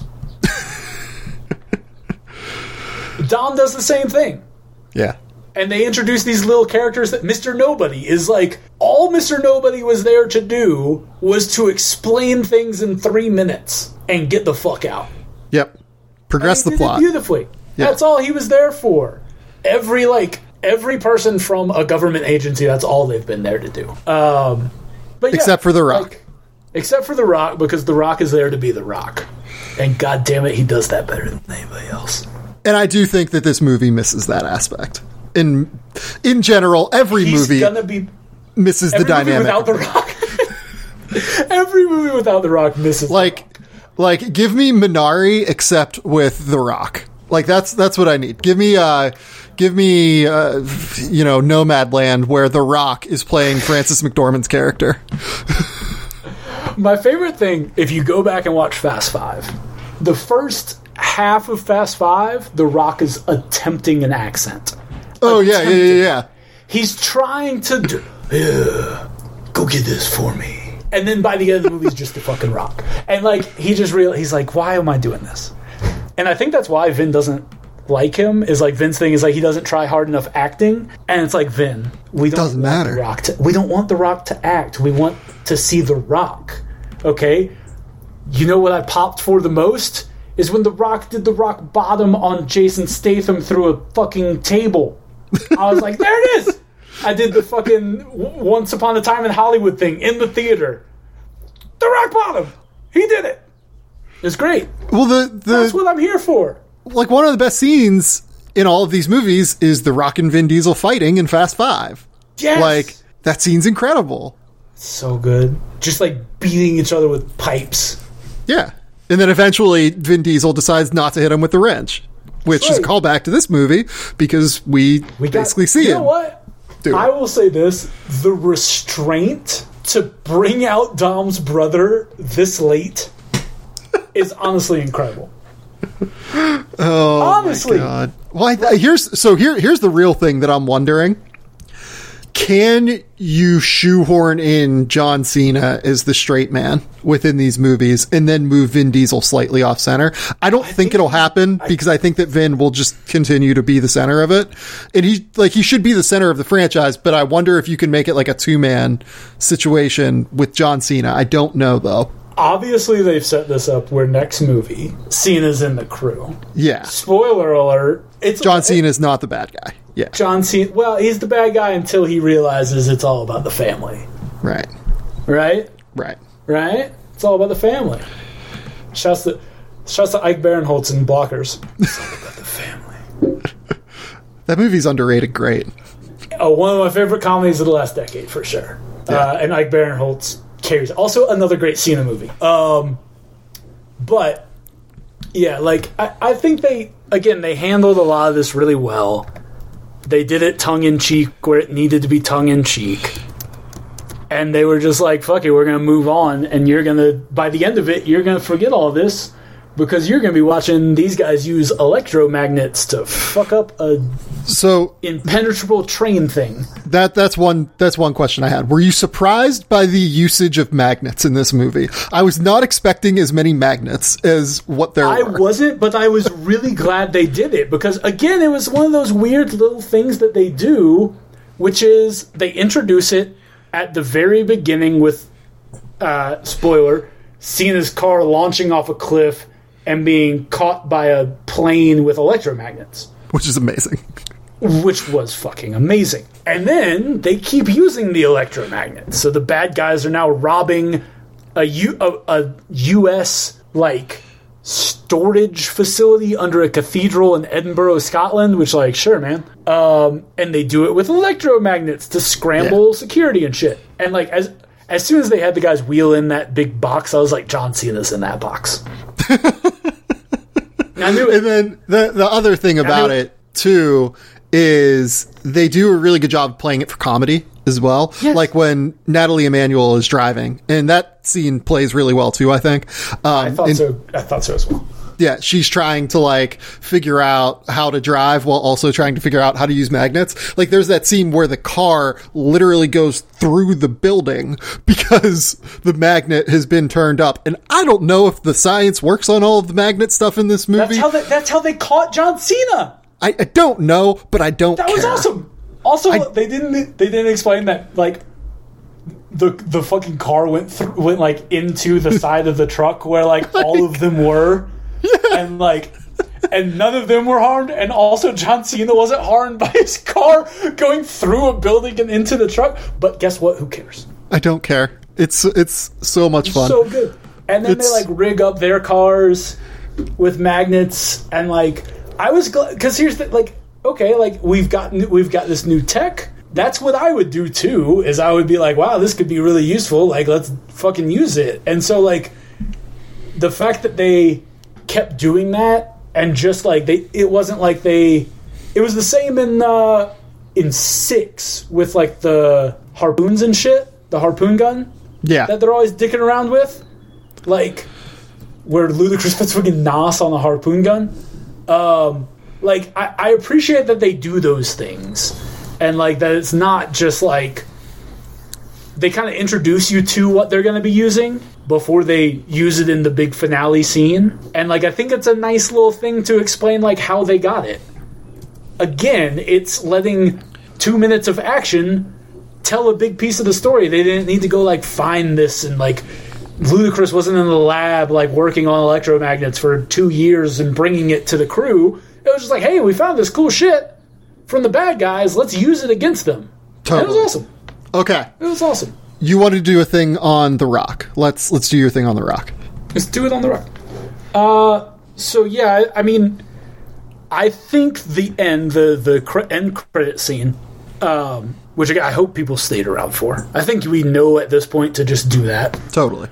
Dom does the same thing. Yeah. And they introduce these little characters that Mister Nobody is like, all Mister Nobody was there to do was to explain things in three minutes and get the fuck out. Yep. Progress I mean, the plot. beautifully. Yeah. That's all he was there for. Every, like, every person from a government agency, that's all they've been there to do. Um, but yeah, Except for The Rock. Like, except for The Rock, because The Rock is there to be The Rock. And God damn it, he does that better than anybody else. And I do think that this movie misses that aspect. In in general, every He's movie gonna be misses the every movie dynamic. without The Rock. Every movie without The Rock misses. Like, like, give me Minari except with The Rock. Like, that's that's what I need. Give me, uh, give me, uh, you know, Nomadland, where The Rock is playing Francis McDormand's character. My favorite thing, if you go back and watch Fast Five, the first half of Fast Five, The Rock is attempting an accent. Oh yeah, yeah, yeah, yeah. He's trying to do, yeah, go get this for me. And then by the end of the movie, he's just a fucking Rock. And like, he just real, he's like, why am I doing this? And I think that's why Vin doesn't like him, is like, Vin's thing is like, he doesn't try hard enough acting. And it's like, Vin, we don't Doesn't want matter. The Rock to, we don't want The Rock to act. We want to see The Rock. Okay? You know what I popped for the most? Is when The Rock did the rock bottom on Jason Statham through a fucking table. I was like, there it is! I did the fucking Once Upon a Time in Hollywood thing in the theater. The rock bottom! He did it! It's great. Well, the the That's what I'm here for. like one of the best scenes in all of these movies is The Rock and Vin Diesel fighting in Fast Five. Yes! Like, that scene's incredible. So good. Just like beating each other with pipes. Yeah. And then eventually Vin Diesel decides not to hit him with the wrench, which That's is a right. callback to this movie because we, We got, basically see you him. know what? do it. I will say this. The restraint to bring out Dom's brother this late is honestly incredible. Oh, Honestly. my God. Well, I th- here's so here here's the real thing that I'm wondering. Can you shoehorn in John Cena as the straight man within these movies and then move Vin Diesel slightly off center? I don't think, think- it'll happen because I think that Vin will just continue to be the center of it. And he like he should be the center of the franchise, but I wonder if you can make it like a two-man situation with John Cena. I don't know though. Obviously, they've set this up where next movie, Cena's in the crew. Yeah. Spoiler alert. It's John Cena's not the bad guy. Yeah. John Cena. Well, he's the bad guy until he realizes it's all about the family. Right. Right? Right. Right? It's all about the family. Shouts to, shouts to Ike Barinholtz and Blockers. It's all about the family. That movie's underrated great. Oh, one of my favorite comedies of the last decade, for sure. Yeah. Uh, and Ike Barinholtz carries. Also, another great Cena movie. Um, but, yeah, like, I, I think they, again, they handled a lot of this really well. They did it tongue-in-cheek where it needed to be tongue-in-cheek. And they were just like, fuck it, we're going to move on. And you're going to, by the end of it, you're going to forget all this because you're going to be watching these guys use electromagnets to fuck up a So impenetrable train thing. that that's one that's one question I had. Were you surprised by the usage of magnets in this movie? I was not expecting as many magnets as what there I were. wasn't, but I was really glad they did it because, again, it was one of those weird little things that they do, which is they introduce it at the very beginning with, uh, spoiler, Cena's car launching off a cliff and being caught by a plane with electromagnets, Which is amazing. which was fucking amazing. And then they keep using the electromagnets. So the bad guys are now robbing a, U, a, a U S, like, storage facility under a cathedral in Edinburgh, Scotland, which, like, sure, man. Um, and they do it with electromagnets to scramble Yeah. security and shit. And, like, as as soon as they had the guys wheel in that big box, I was like, John Cena's in that box. I knew it. And then the the other thing about knew- it too is they do a really good job of playing it for comedy as well. Yes. Like when Natalie Emmanuel is driving, and that scene plays really well too, I think. Um, I thought and- so. I thought so as well. Yeah, she's trying to like figure out how to drive while also trying to figure out how to use magnets. Like there's that scene where the car literally goes through the building because the magnet has been turned up. And I don't know if the science works on all of the magnet stuff in this movie. That's how they, that's how they caught John Cena. I, I don't know, but I don't That care. was awesome. Also, I- they didn't they didn't explain that like the the fucking car went th- went like into the side of the truck where like all of them were, and like and none of them were harmed, and also John Cena wasn't harmed by his car going through a building and into the truck. But guess what? Who cares? I don't care. It's it's so much fun. So good. And then It's- they like rig up their cars with magnets, and like I was glad because here's the like okay, like we've got we've got this new tech. That's what I would do too. Is I would be like, wow, this could be really useful. Like, let's fucking use it. And so like the fact that they kept doing that, and just like they, it wasn't like they, it was the same in uh, in six with like the harpoons and shit, the harpoon gun Yeah. that they're always dicking around with, like where Ludacris puts fucking Nas on a harpoon gun. Um, like I, I appreciate that they do those things, and like that it's not just like they kind of introduce you to what they're going to be using before they use it in the big finale scene. And like I think it's a nice little thing to explain like how they got it. Again, it's letting two minutes of action tell a big piece of the story. They didn't need to go like find this, and like Ludacris wasn't in the lab like working on electromagnets for two years and bringing it to the crew. It was just like, hey, we found this cool shit from the bad guys. Let's use it against them. Totally. It was awesome. Okay. It was awesome. You want to do a thing on The Rock. Let's let's do your thing on The Rock. Let's do it on the rock. Uh, so yeah, I, I mean, I think the end, the the cre- end credit scene, um, which I hope people stayed around for. I think we know at this point to just do that. Totally.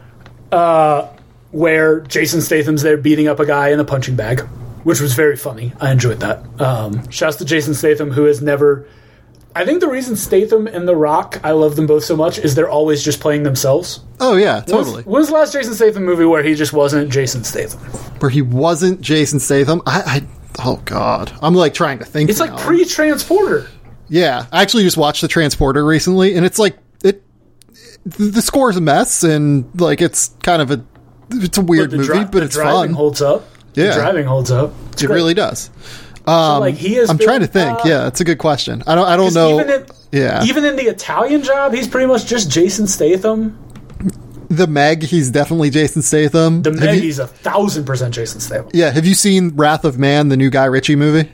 Where Jason Statham's there beating up a guy in a punching bag, which was very funny. I enjoyed that. Um, shouts to Jason Statham, who has never... I think the reason Statham and The Rock, I love them both so much, is they're always just playing themselves. Oh, yeah, totally. When was the last Jason Statham movie where he just wasn't Jason Statham? Where he wasn't Jason Statham. I, I oh, God. I'm, like, trying to think It's like now. pre-Transporter. Yeah, I actually just watched The Transporter recently, and it's like, it. the score's a mess, and, like, it's kind of a, it's a weird the movie, dri- but the it's driving fun. holds up. Yeah. The driving holds up. It's It great. really does. So, like, he has I'm been, trying to think. uh, yeah, it's a good question. I don't. I don't 'cause know. Even in, yeah, even in the Italian Job, he's pretty much just Jason Statham. the Meg, he's definitely Jason Statham. The Have Meg, you- he's a thousand percent Jason Statham. yeah, have you seen Wrath of Man, the new Guy Ritchie movie?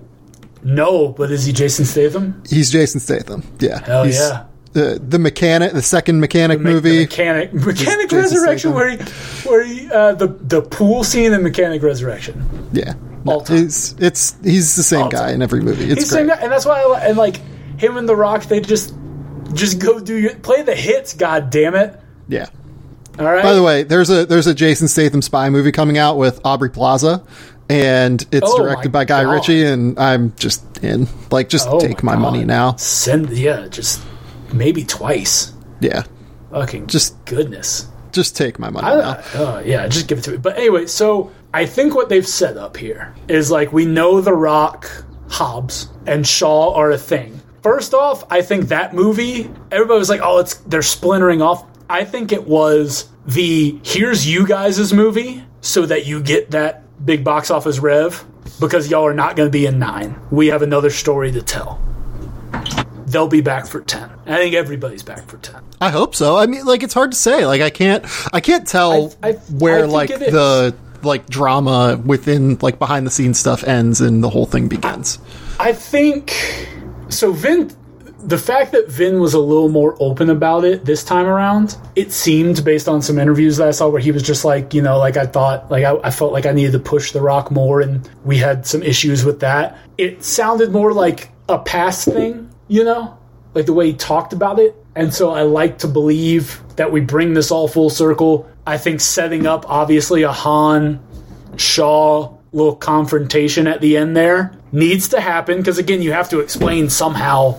No, but is he Jason Statham? He's Jason Statham. Yeah. Hell He's- yeah. The the mechanic, the second mechanic Me- movie. the mechanic, mechanic Jason Resurrection, Statham. where he, where he, uh, the the pool scene in Mechanic Resurrection. yeah, all time. He's it's he's the same All guy time. in every movie. It's He's great. saying that, and that's why I li- and like him and The Rock, they just just go do your play the hits. God damn it! Yeah. All right. By the way, there's a there's a Jason Statham spy movie coming out with Aubrey Plaza, and it's Oh directed my by Guy God. Ritchie, and I'm just in. Like, just Oh take my God. money now. Send yeah, just maybe twice. Yeah, Fucking Just- goodness. just take my money I, now. uh, yeah, just give it to me. But anyway, so I think what they've set up here is like we know The Rock, Hobbs, and Shaw are a thing. First off, I think that movie, everybody was like, "Oh, it's they're splintering off." I think it was the here's you guys' movie so that you get that big box office rev because y'all are not going to be in nine. We have another story to tell. They'll be back for ten. I think everybody's back for ten. I hope so. I mean, like, it's hard to say. Like, I can't, I can't tell I- I- where I think like it is. the like drama within like behind the scenes stuff ends and the whole thing begins. I think so. Vin, the fact that Vin was a little more open about it this time around, it seemed based on some interviews that I saw where he was just like, you know, like I thought, like I, I felt like I needed to push The Rock more, and we had some issues with that. It sounded more like a past thing, you know, like the way he talked about it. And so I like to believe that we bring this all full circle. I think setting up, obviously, a Han Shaw little confrontation at the end there needs to happen, because again, you have to explain somehow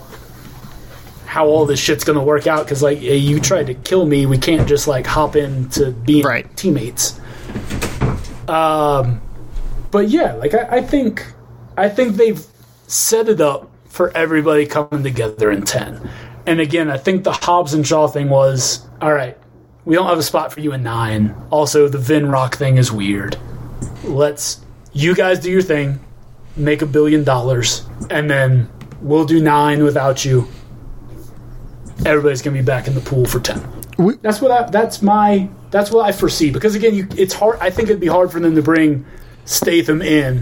how all this shit's gonna work out, because like hey, you tried to kill me, we can't just like hop into being Right. teammates. Um, but yeah, like I, I think I think they've set it up for everybody coming together in ten. And again, I think the Hobbs and Shaw thing was, all right, we don't have a spot for you in nine. Also, the Vin Rock thing is weird. Let's, you guys do your thing, make a billion dollars, and then we'll do nine without you. Everybody's going to be back in the pool for ten. We- That's what I, that's my, that's what I foresee. Because again, you, it's hard, I think it'd be hard for them to bring Statham in.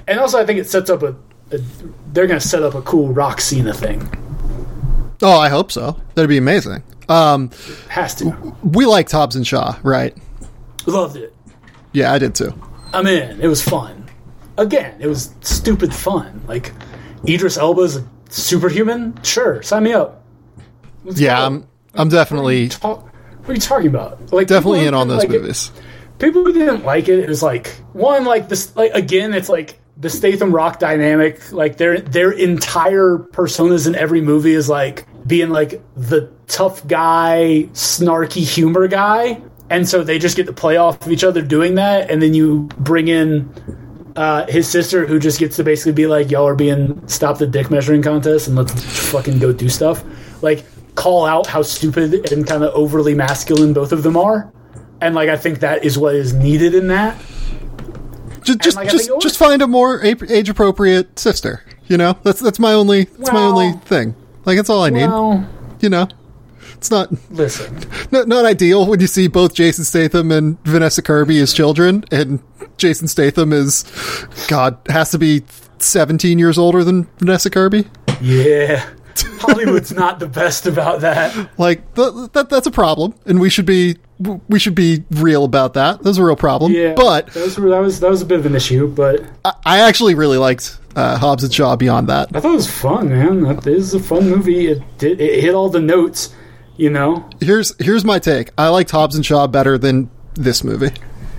And also, I think it sets up a. a they're going to set up a cool rock Cena thing. Oh, I hope so. That'd be amazing. Um, Has to. We liked Hobbs and Shaw, right? Loved it. Yeah, I did too. I'm in. It was fun. Again, it was stupid fun. Like, Idris Elba's a superhuman? Sure, sign me up. Let's yeah, go. I'm I'm definitely... What are, ta- what are you talking about? Like, Definitely in on those like movies. It, people who didn't like it, it was like, one, like, this, like, again, it's like, the Statham Rock dynamic, like their their entire personas in every movie is like being like the tough guy, snarky humor guy, and so they just get to play off of each other doing that, and then you bring in uh, his sister who just gets to basically be like, y'all are being stop the dick measuring contest and let's fucking go do stuff. Like, call out how stupid and kind of overly masculine both of them are, and like I think that is what is needed in that. Just, just, like, just, just find a more age appropriate sister. You know, that's that's my only that's well, my only thing. Like, that's all I need. Well, you know, it's not listen, not not ideal when you see both Jason Statham and Vanessa Kirby as children, and Jason Statham is, God, has to be seventeen years older than Vanessa Kirby. Yeah. Hollywood's not the best about that. Like, th- that that's a problem, and we should be we should be real about that. That's a real problem. Yeah, but that was, that was that was a bit of an issue. But I, I actually really liked uh, Hobbs and Shaw beyond that. I thought it was fun, man. That is a fun movie. It did it hit all the notes, you know. Here's here's my take. I liked Hobbs and Shaw better than this movie.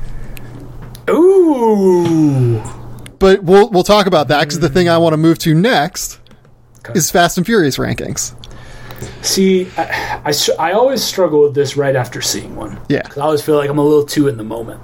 Ooh. But we'll we'll talk about that, because the thing I want to move to next okay. is Fast and Furious rankings. See, I, I, I always struggle with this right after seeing one. Yeah. I always feel like I'm a little too in the moment.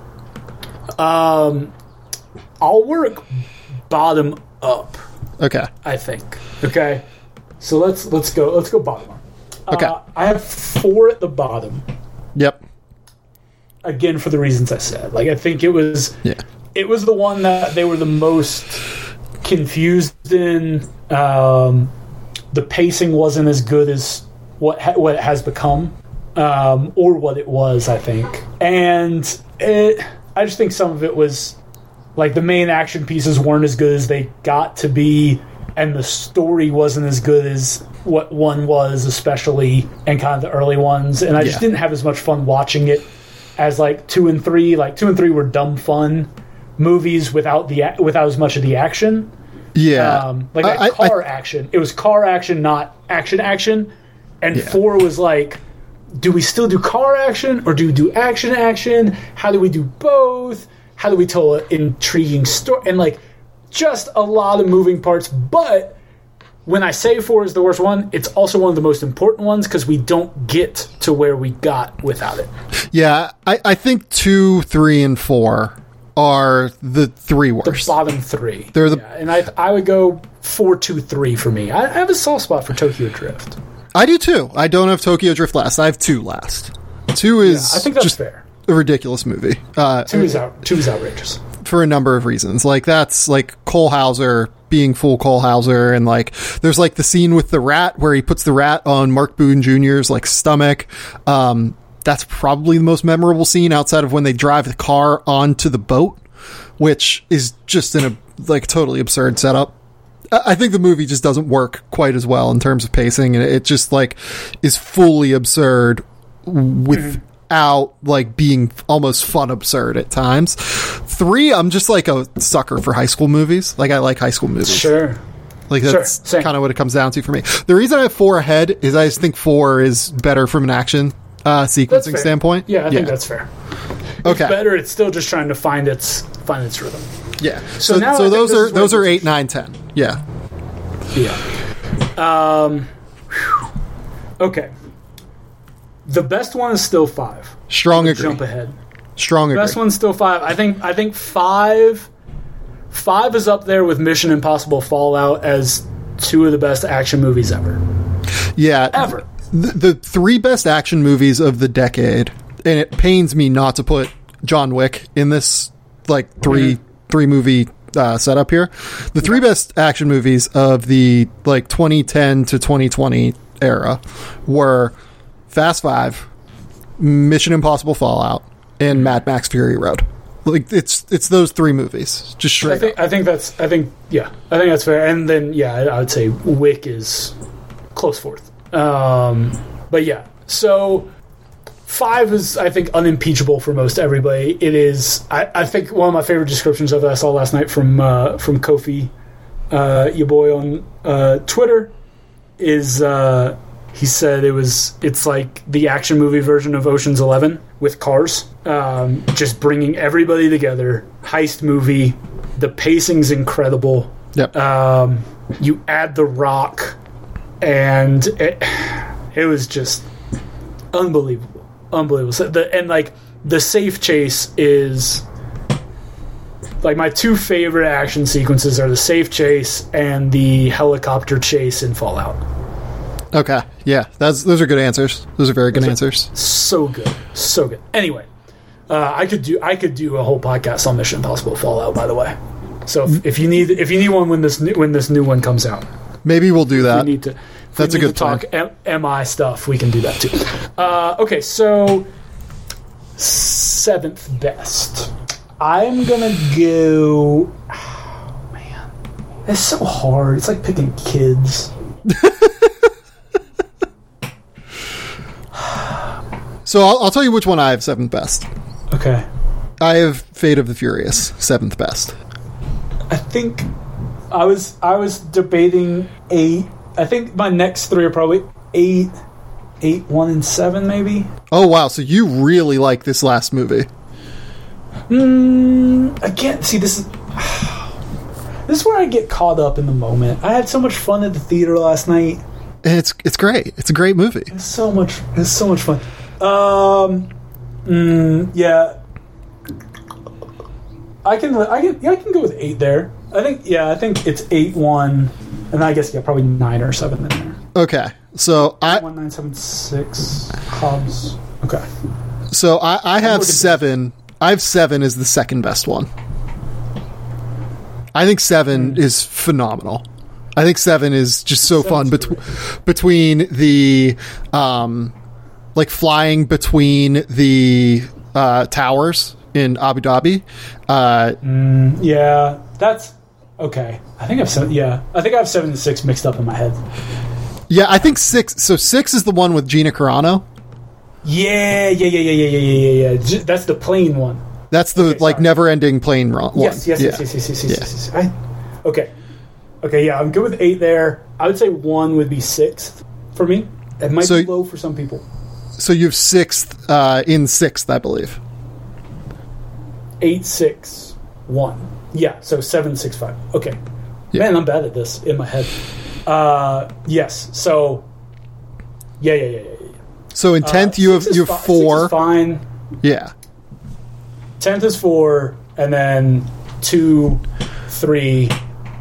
Um, I'll work bottom up. Okay. I think. Okay. So let's let's go let's go bottom up. Okay. Uh, I have four at the bottom. Yep. Again, for the reasons I said. Like, I think it was yeah. it was the one that they were the most confused in. Um, the pacing wasn't as good as what ha- what it has become, um, or what it was, I think. And it, I just think some of it was, like, the main action pieces weren't as good as they got to be, and the story wasn't as good as what one was, especially, and kind of the early ones. And I just yeah. didn't have as much fun watching it as, like, two and three. Like, two and three were dumb fun movies without the without as much of the action. Yeah. Um, like that I, car I, action. It was car action, not action action. And yeah. four was like, do we still do car action or do we do action action? How do we do both? How do we tell an intriguing story? And like, just a lot of moving parts. But when I say four is the worst one, it's also one of the most important ones because we don't get to where we got without it. Yeah, I, I think two, three, and four are the three worst. The bottom three. They're the yeah, and I I would go four, two, three for me. I, I have a soft spot for Tokyo Drift. I do too. I don't have Tokyo Drift last. I have two last. Two is yeah, I think that's just fair. A ridiculous movie. Uh, two is out. Two is outrageous for a number of reasons. Like, that's like Cole Hauser being full Cole Hauser, and like there's like the scene with the rat where he puts the rat on Mark Boone Junior's like stomach. Um, that's probably the most memorable scene outside of when they drive the car onto the boat, which is just in a like totally absurd setup. I think the movie just doesn't work quite as well in terms of pacing, and it just like is fully absurd without like being almost fun absurd at times. Three, I'm just like a sucker for high school movies. Like, I like high school movies. Sure. Like, that's sure. kind of what it comes down to for me. The reason I have four ahead is I just think four is better from an action uh, sequencing standpoint. Yeah, I yeah. think that's fair. Okay. It's better. It's still just trying to find its find its rhythm. Yeah. So, so, so those are those are eight, nine, ten. Yeah. Yeah. Um. Whew. Okay. The best one is still five. Strong agree. Jump ahead. Strong agree. Best one's still five. I think. I think five. Five is up there with Mission Impossible Fallout as two of the best action movies ever. Yeah. Ever. The, the three best action movies of the decade, and it pains me not to put John Wick in this like three mm-hmm. three movie uh, setup here. The three best action movies of the like twenty ten to twenty twenty era were Fast Five, Mission Impossible Fallout, and Mad Max Fury Road. Like it's it's those three movies, just straight. I think up. I think that's I think yeah I think that's fair. And then yeah, I, I would say Wick is close fourth. Um, but yeah, so five is I think unimpeachable for most everybody. It is I, I think one of my favorite descriptions of it I saw last night from uh, from Kofi, uh, your boy on uh, Twitter, is uh, he said it was it's like the action movie version of Ocean's Eleven with cars. Um, just bringing everybody together, heist movie. The pacing's incredible. Yep. Um, you add The Rock, and it, it was just unbelievable, unbelievable. So the, and like the safe chase is like my two favorite action sequences are the safe chase and the helicopter chase in Fallout. Okay, yeah, that's those are good answers. Those are very good Those are answers. So good, so good. Anyway. Uh, I could do I could do a whole podcast on Mission Impossible Fallout. By the way, so if, if you need if you need one when this new, when this new one comes out, Maybe we'll do that. we need to. if That's we a need good to talk M- M I stuff. We can do that too. Uh, okay, so seventh best. I'm gonna go. Oh, man, it's so hard. It's like picking kids. So I'll, I'll tell you which one I have seventh best. Okay. I have Fate of the Furious seventh best. I think I was I was debating eight. I think my next three are probably eight, eight, one, and seven, maybe. Oh wow! So you really like this last movie? Mm, I can't see this. Is, this is where I get caught up in the moment. I had so much fun at the theater last night. And it's it's great. It's a great movie. It's so much. It's so much fun. Um. Mm, yeah. I can. I can. Yeah, I can go with eight there. I think. Yeah, I think it's eight one, and I guess yeah, probably nine or seven in there. Okay, so I One nine seven six Hobbs. Okay. so I, I have looking- seven. I have seven as the second best one. I think seven Mm. is phenomenal. I think seven is just so fun Seven's bet- between the um, like flying between the uh, towers in Abu Dhabi. Uh, Yeah, that's okay. I think I've seven. Yeah, I think I have seven and six mixed up in my head. yeah, I think six. So six is the one with Gina Carano. Yeah, yeah, yeah, yeah, yeah, yeah, yeah, yeah. J- That's the plane one. That's the Okay, like sorry. never-ending plane run. One. Yes, yes, yeah. yes, yes, yes, yes, yes, Yeah. yes, yes. I, okay, okay, yeah, I'm good with eight there. I would say one would be sixth for me. It might So- be low for some people. So you have sixth uh, in sixth, I believe. Eight, six, one. Yeah, so seven, six, five. Okay. Yeah. Man, I'm bad at this in my head. Uh, yes. So, yeah, yeah, yeah, yeah. yeah. So in tenth, you have Six is you have fi- six is four. fine. Yeah. Tenth is four, and then two, three,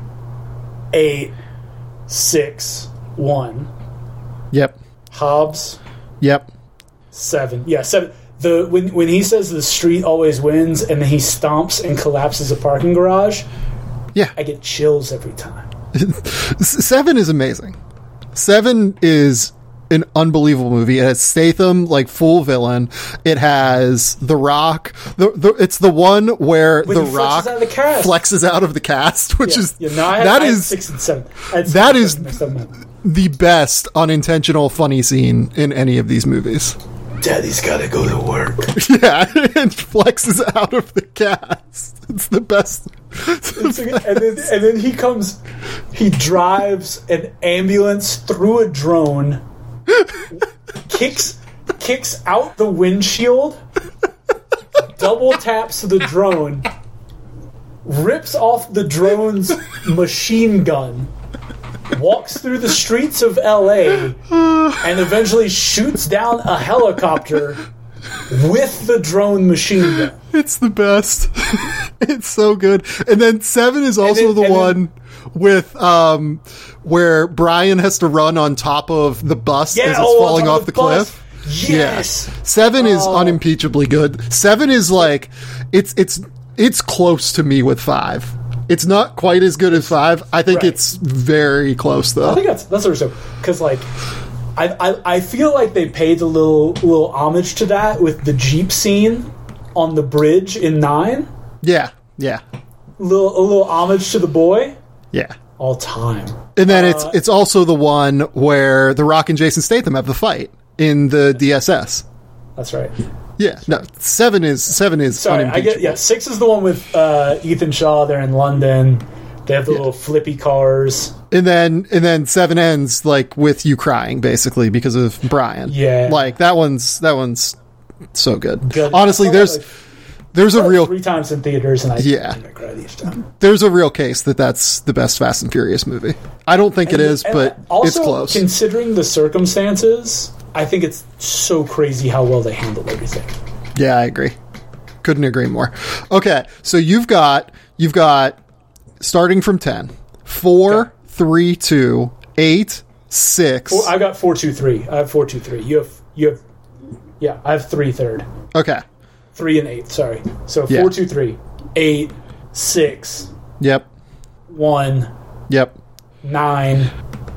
eight, six, one. Yep. Hobbs, Yep. seven. Yeah, seven. The when when he says the street always wins, and then he stomps and collapses a parking garage, Yeah. I get chills every time. S- Seven is amazing. Seven is an unbelievable movie. It has Statham, like full villain. It has The Rock. The, the it's the one where When The he flexes Rock out of the cast. flexes out of the cast, which Yeah, is yeah, no, I had, that I had is six and seven. I had six that and is- seven mixed up in my head. the best unintentional funny scene in any of these movies. Daddy's gotta go to work. Yeah, and flexes out of the cast. It's the best. It's like- and then and then he comes, he drives an ambulance through a drone, kicks kicks out the windshield, double taps the drone, rips off the drone's machine gun, walks through the streets of L A, and eventually shoots down a helicopter with the drone machine gun. It's the best. It's so good. And then seven is also then- the and then- one with um where Brian has to run on top of the bus Yeah, as it's oh, on falling top off of the, the bus. cliff. Yes. Yeah. Seven is Oh. unimpeachably good. Seven is like it's it's it's close to me with five. It's not quite as good as five. I think Right. it's very close though. I think that's that's sort of because like I, I I feel like they paid a little little homage to that with the Jeep scene on the bridge in nine. Yeah, yeah, Little a little homage to the boy. yeah. All time. And then Uh, it's it's also the one where The Rock and Jason Statham have the fight in the D S S. That's right. Yeah, no, seven is seven is Sorry, I unimpeachable. get yeah. Six is the one with uh, Ethan Shaw. They're in London. They have the little flippy cars. And then and then seven ends like with you crying basically because of Brian. Yeah. like that one's that one's so good. Good. Honestly, I saw there's that, like, there's a real three times in theaters, and I Yeah. I cried each time. there's a real case that that's the best Fast and Furious movie. I don't think it is, And but also, it's close. Considering the circumstances, I think it's so crazy how well they handled everything. Yeah, I agree. Couldn't agree more. Okay, so you've got you've got starting from ten, four, Okay. three, two, eight, six. Four, I got four, two, three. I have four, two, three. You have you have yeah. I have three third, Okay. three and eight. Sorry. So Yeah. four, two, three, eight, six, Yep. one, Yep. nine,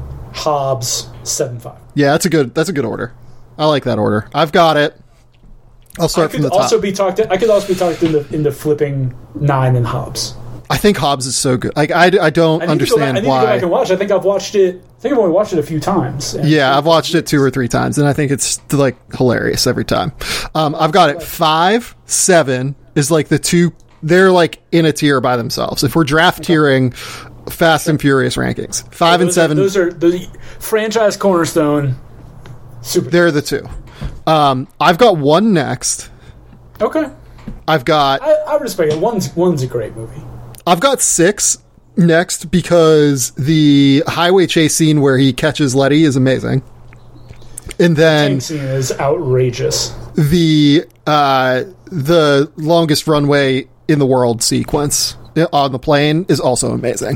Hobbs, seven, five. Yeah, that's a good that's a good order. I like that order. I've got it. I'll I start from could the top. also be talked. I could also be talked into into flipping nine and Hobbs. I think Hobbs is so good. Like I, I don't I need to go back, understand I need to go back why. and watch. I think I've watched it. I think I've only watched it a few times. And Yeah, I've watched it two or three times, and I think it's like hilarious every time. Um, I've got it five, seven is like the two. They're like in a tier by themselves. If we're draft tiering Fast and Furious rankings, five and those seven, Are, those are the franchise cornerstone. Super. they're the two. Um, I've got one next. Okay, I've got I, I respect it. One's one's a great movie. I've got six next because the highway chase scene where he catches Letty is amazing. And then Tank scene is outrageous. the uh, the longest runway in the world sequence on the plane is also amazing.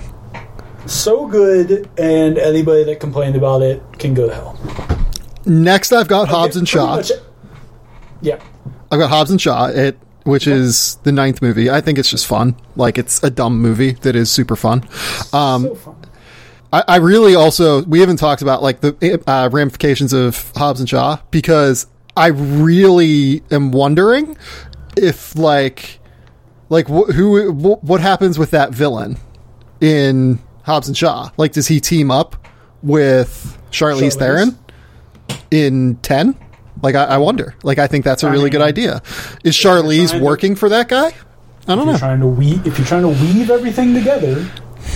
So good, and anybody that complained about it can go to hell. Next, I've got Hobbs and Pretty Shaw. much- yeah. I've got Hobbs and Shaw, it, which is the ninth movie. I think it's just fun. Like, it's a dumb movie that is super fun. Um, So fun. I, I really also, we haven't talked about like the uh, ramifications of Hobbs and Shaw because I really am wondering if like, like wh- who, wh- what happens with that villain in Hobbs and Shaw? Like, does he team up with Charlize Charlize? Theron in ten? Like, I, I wonder. Like, I think that's a really good idea. Is Charlize trying to- working for that guy? I don't If know. you're trying to weave, if you're trying to weave everything together,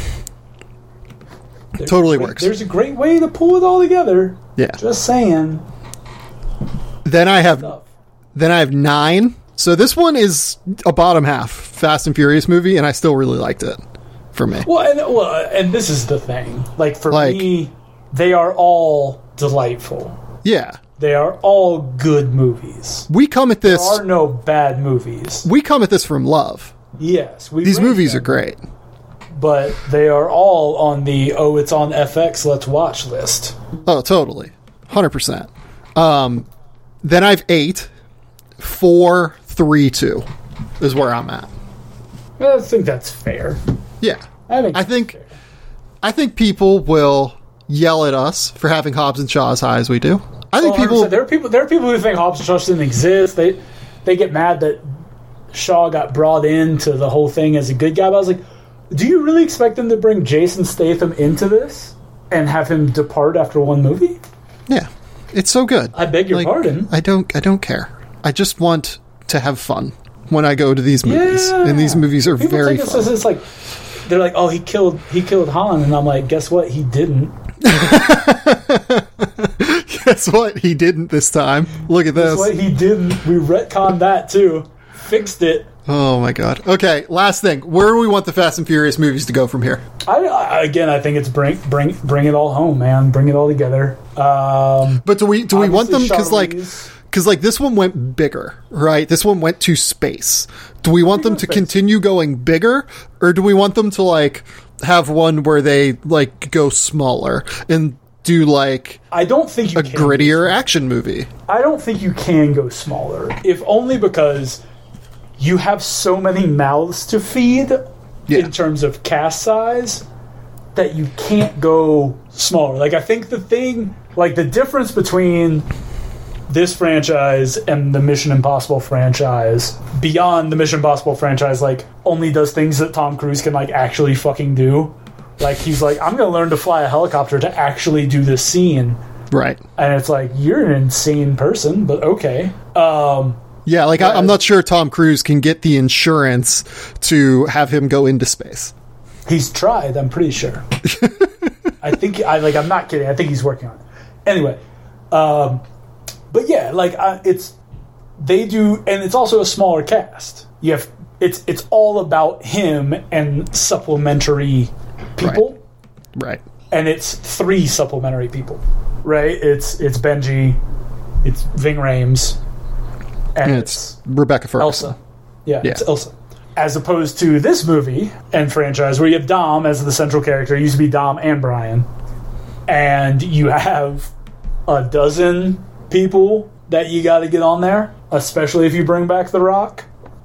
there's Totally a great- works. There's a great way to pull it all together. Yeah. Just saying. Then I have Stuff. Then I have nine. So this one is a bottom half Fast and Furious movie, and I still really liked it for me. Well, and, well, and this is the thing. Like for Like- me, they are all delightful. Yeah. They are all good movies. We come at this There are no bad movies. we come at this from love. Yes, we These rank movies them, are great. but they are all on the oh, it's on F X, let's watch list. Oh, totally. one hundred percent. Um, then I have eight. Four, three, two is where I'm at. I think that's fair. Yeah. I think. I that's think fair. I think people will yell at us for having Hobbs and Shaw as high as we do. I think Well, people there are people. There are people who think Hobbs and Shaw didn't exist. They they get mad that Shaw got brought into the whole thing as a good guy. But I was like, do you really expect them to bring Jason Statham into this and have him depart after one movie? Yeah. It's so good. I beg your Like, pardon. I don't I don't care. I just want to have fun when I go to these movies. Yeah. And these movies are People very take this fun. as it's like they're like, oh, he killed he killed Han, and I'm like, guess what? He didn't. Guess what? He didn't this time. Look at Guess this. what? He didn't. We retconned that too. Fixed it. Oh my god. Okay, last thing. Where do we want the Fast and Furious movies to go from here? I, I again, I think it's bring bring bring it all home, man. Bring it all together. Um, But do we do we want them Obviously, because like Charlize. because like this one went bigger, right? This one went to space. Do we want them to space. continue going bigger, or do we want them to like have one where they like go smaller and do like I don't think you a can grittier action movie? I don't think you can go smaller, if only because you have so many mouths to feed Yeah. in terms of cast size that you can't go smaller. Like, I think the thing, like, the difference between this franchise and the Mission Impossible franchise, beyond the Mission Impossible franchise, like, only does things that Tom Cruise can, like, actually fucking do. Like, he's like, I'm going to learn to fly a helicopter to actually do this scene. Right. And it's like, you're an insane person, but okay. Um, yeah, like, I, I'm not sure Tom Cruise can get the insurance to have him go into space. He's tried, I'm pretty sure. I think, I like, I'm not kidding. I think he's working on it. Anyway, um, but yeah, like, uh, it's, they do, and it's also a smaller cast. You have, it's, it's all about him and supplementary people. Right. right. And it's three supplementary people, right? It's, it's Benji, it's Ving Rhames, and, and it's, it's Rebecca Ferguson. Elsa. Yeah, yeah, it's Elsa. As opposed to this movie and franchise where you have Dom as the central character. It used to be Dom and Brian. And you have a dozen people that you got to get on there, especially if you bring back The Rock.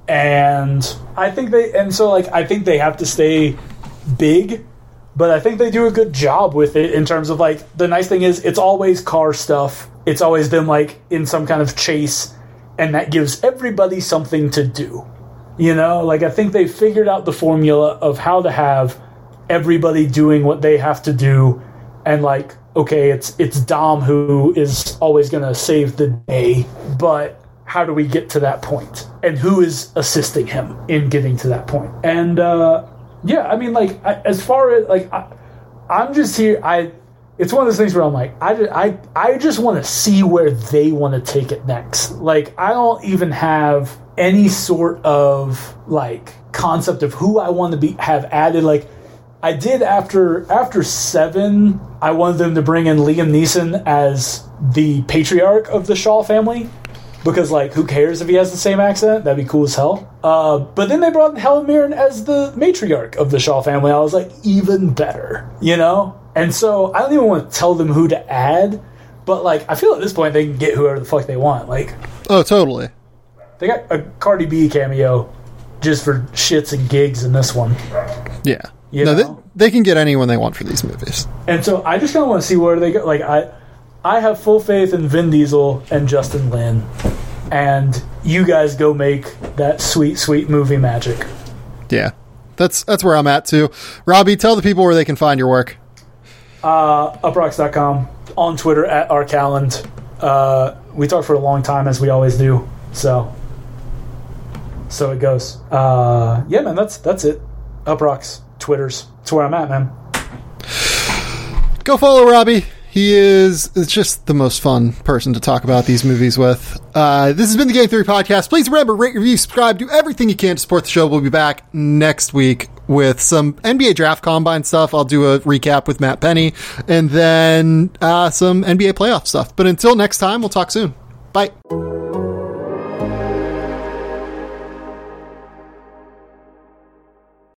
And I think they, and so like, I think they have to stay big, but I think they do a good job with it in terms of like, the nice thing is it's always car stuff. It's always them like in some kind of chase, and that gives everybody something to do. You know, like I think they figured out the formula of how to have everybody doing what they have to do, and like, okay, it's it's Dom who is always going to save the day, but how do we get to that point? And who is assisting him in getting to that point? And uh, yeah, I mean, like I, as far as like I, I'm just here. I it's one of those things where I'm like, I I I just want to see where they want to take it next. Like I don't even have any sort of like concept of who I want to be have added. Like I did after after seven, I wanted them to bring in Liam Neeson as the patriarch of the Shaw family, because like who cares if he has the same accent? That'd be cool as hell. Uh, but then they brought in Helen Mirren as the matriarch of the Shaw family. I was like, even better, you know? And so I don't even want to tell them who to add, but like I feel at this point they can get whoever the fuck they want. Like, oh, totally. They got a Cardi B cameo just for shits and gigs in this one. Yeah. You no, know? they, they can get anyone they want for these movies. And so I just kind of want to see where they go. Like, I I have full faith in Vin Diesel and Justin Lin. And you guys go make that sweet, sweet movie magic. Yeah. That's that's where I'm at, too. Robbie, tell the people where they can find your work. Uh, uprocks dot com. On Twitter, at rcalland. Uh, we talk for a long time, as we always do. So... So it goes. Uh, yeah, man, that's that's it. Uprocks, Twitters. That's where I'm at, man. Go follow Robbie. He is it's just the most fun person to talk about these movies with. Uh, this has been the Game Theory Podcast. Please remember, rate, review, subscribe, do everything you can to support the show. We'll be back next week with some N B A Draft Combine stuff. I'll do a recap with Matt Penny, and then uh, some N B A playoff stuff. But until next time, we'll talk soon. Bye.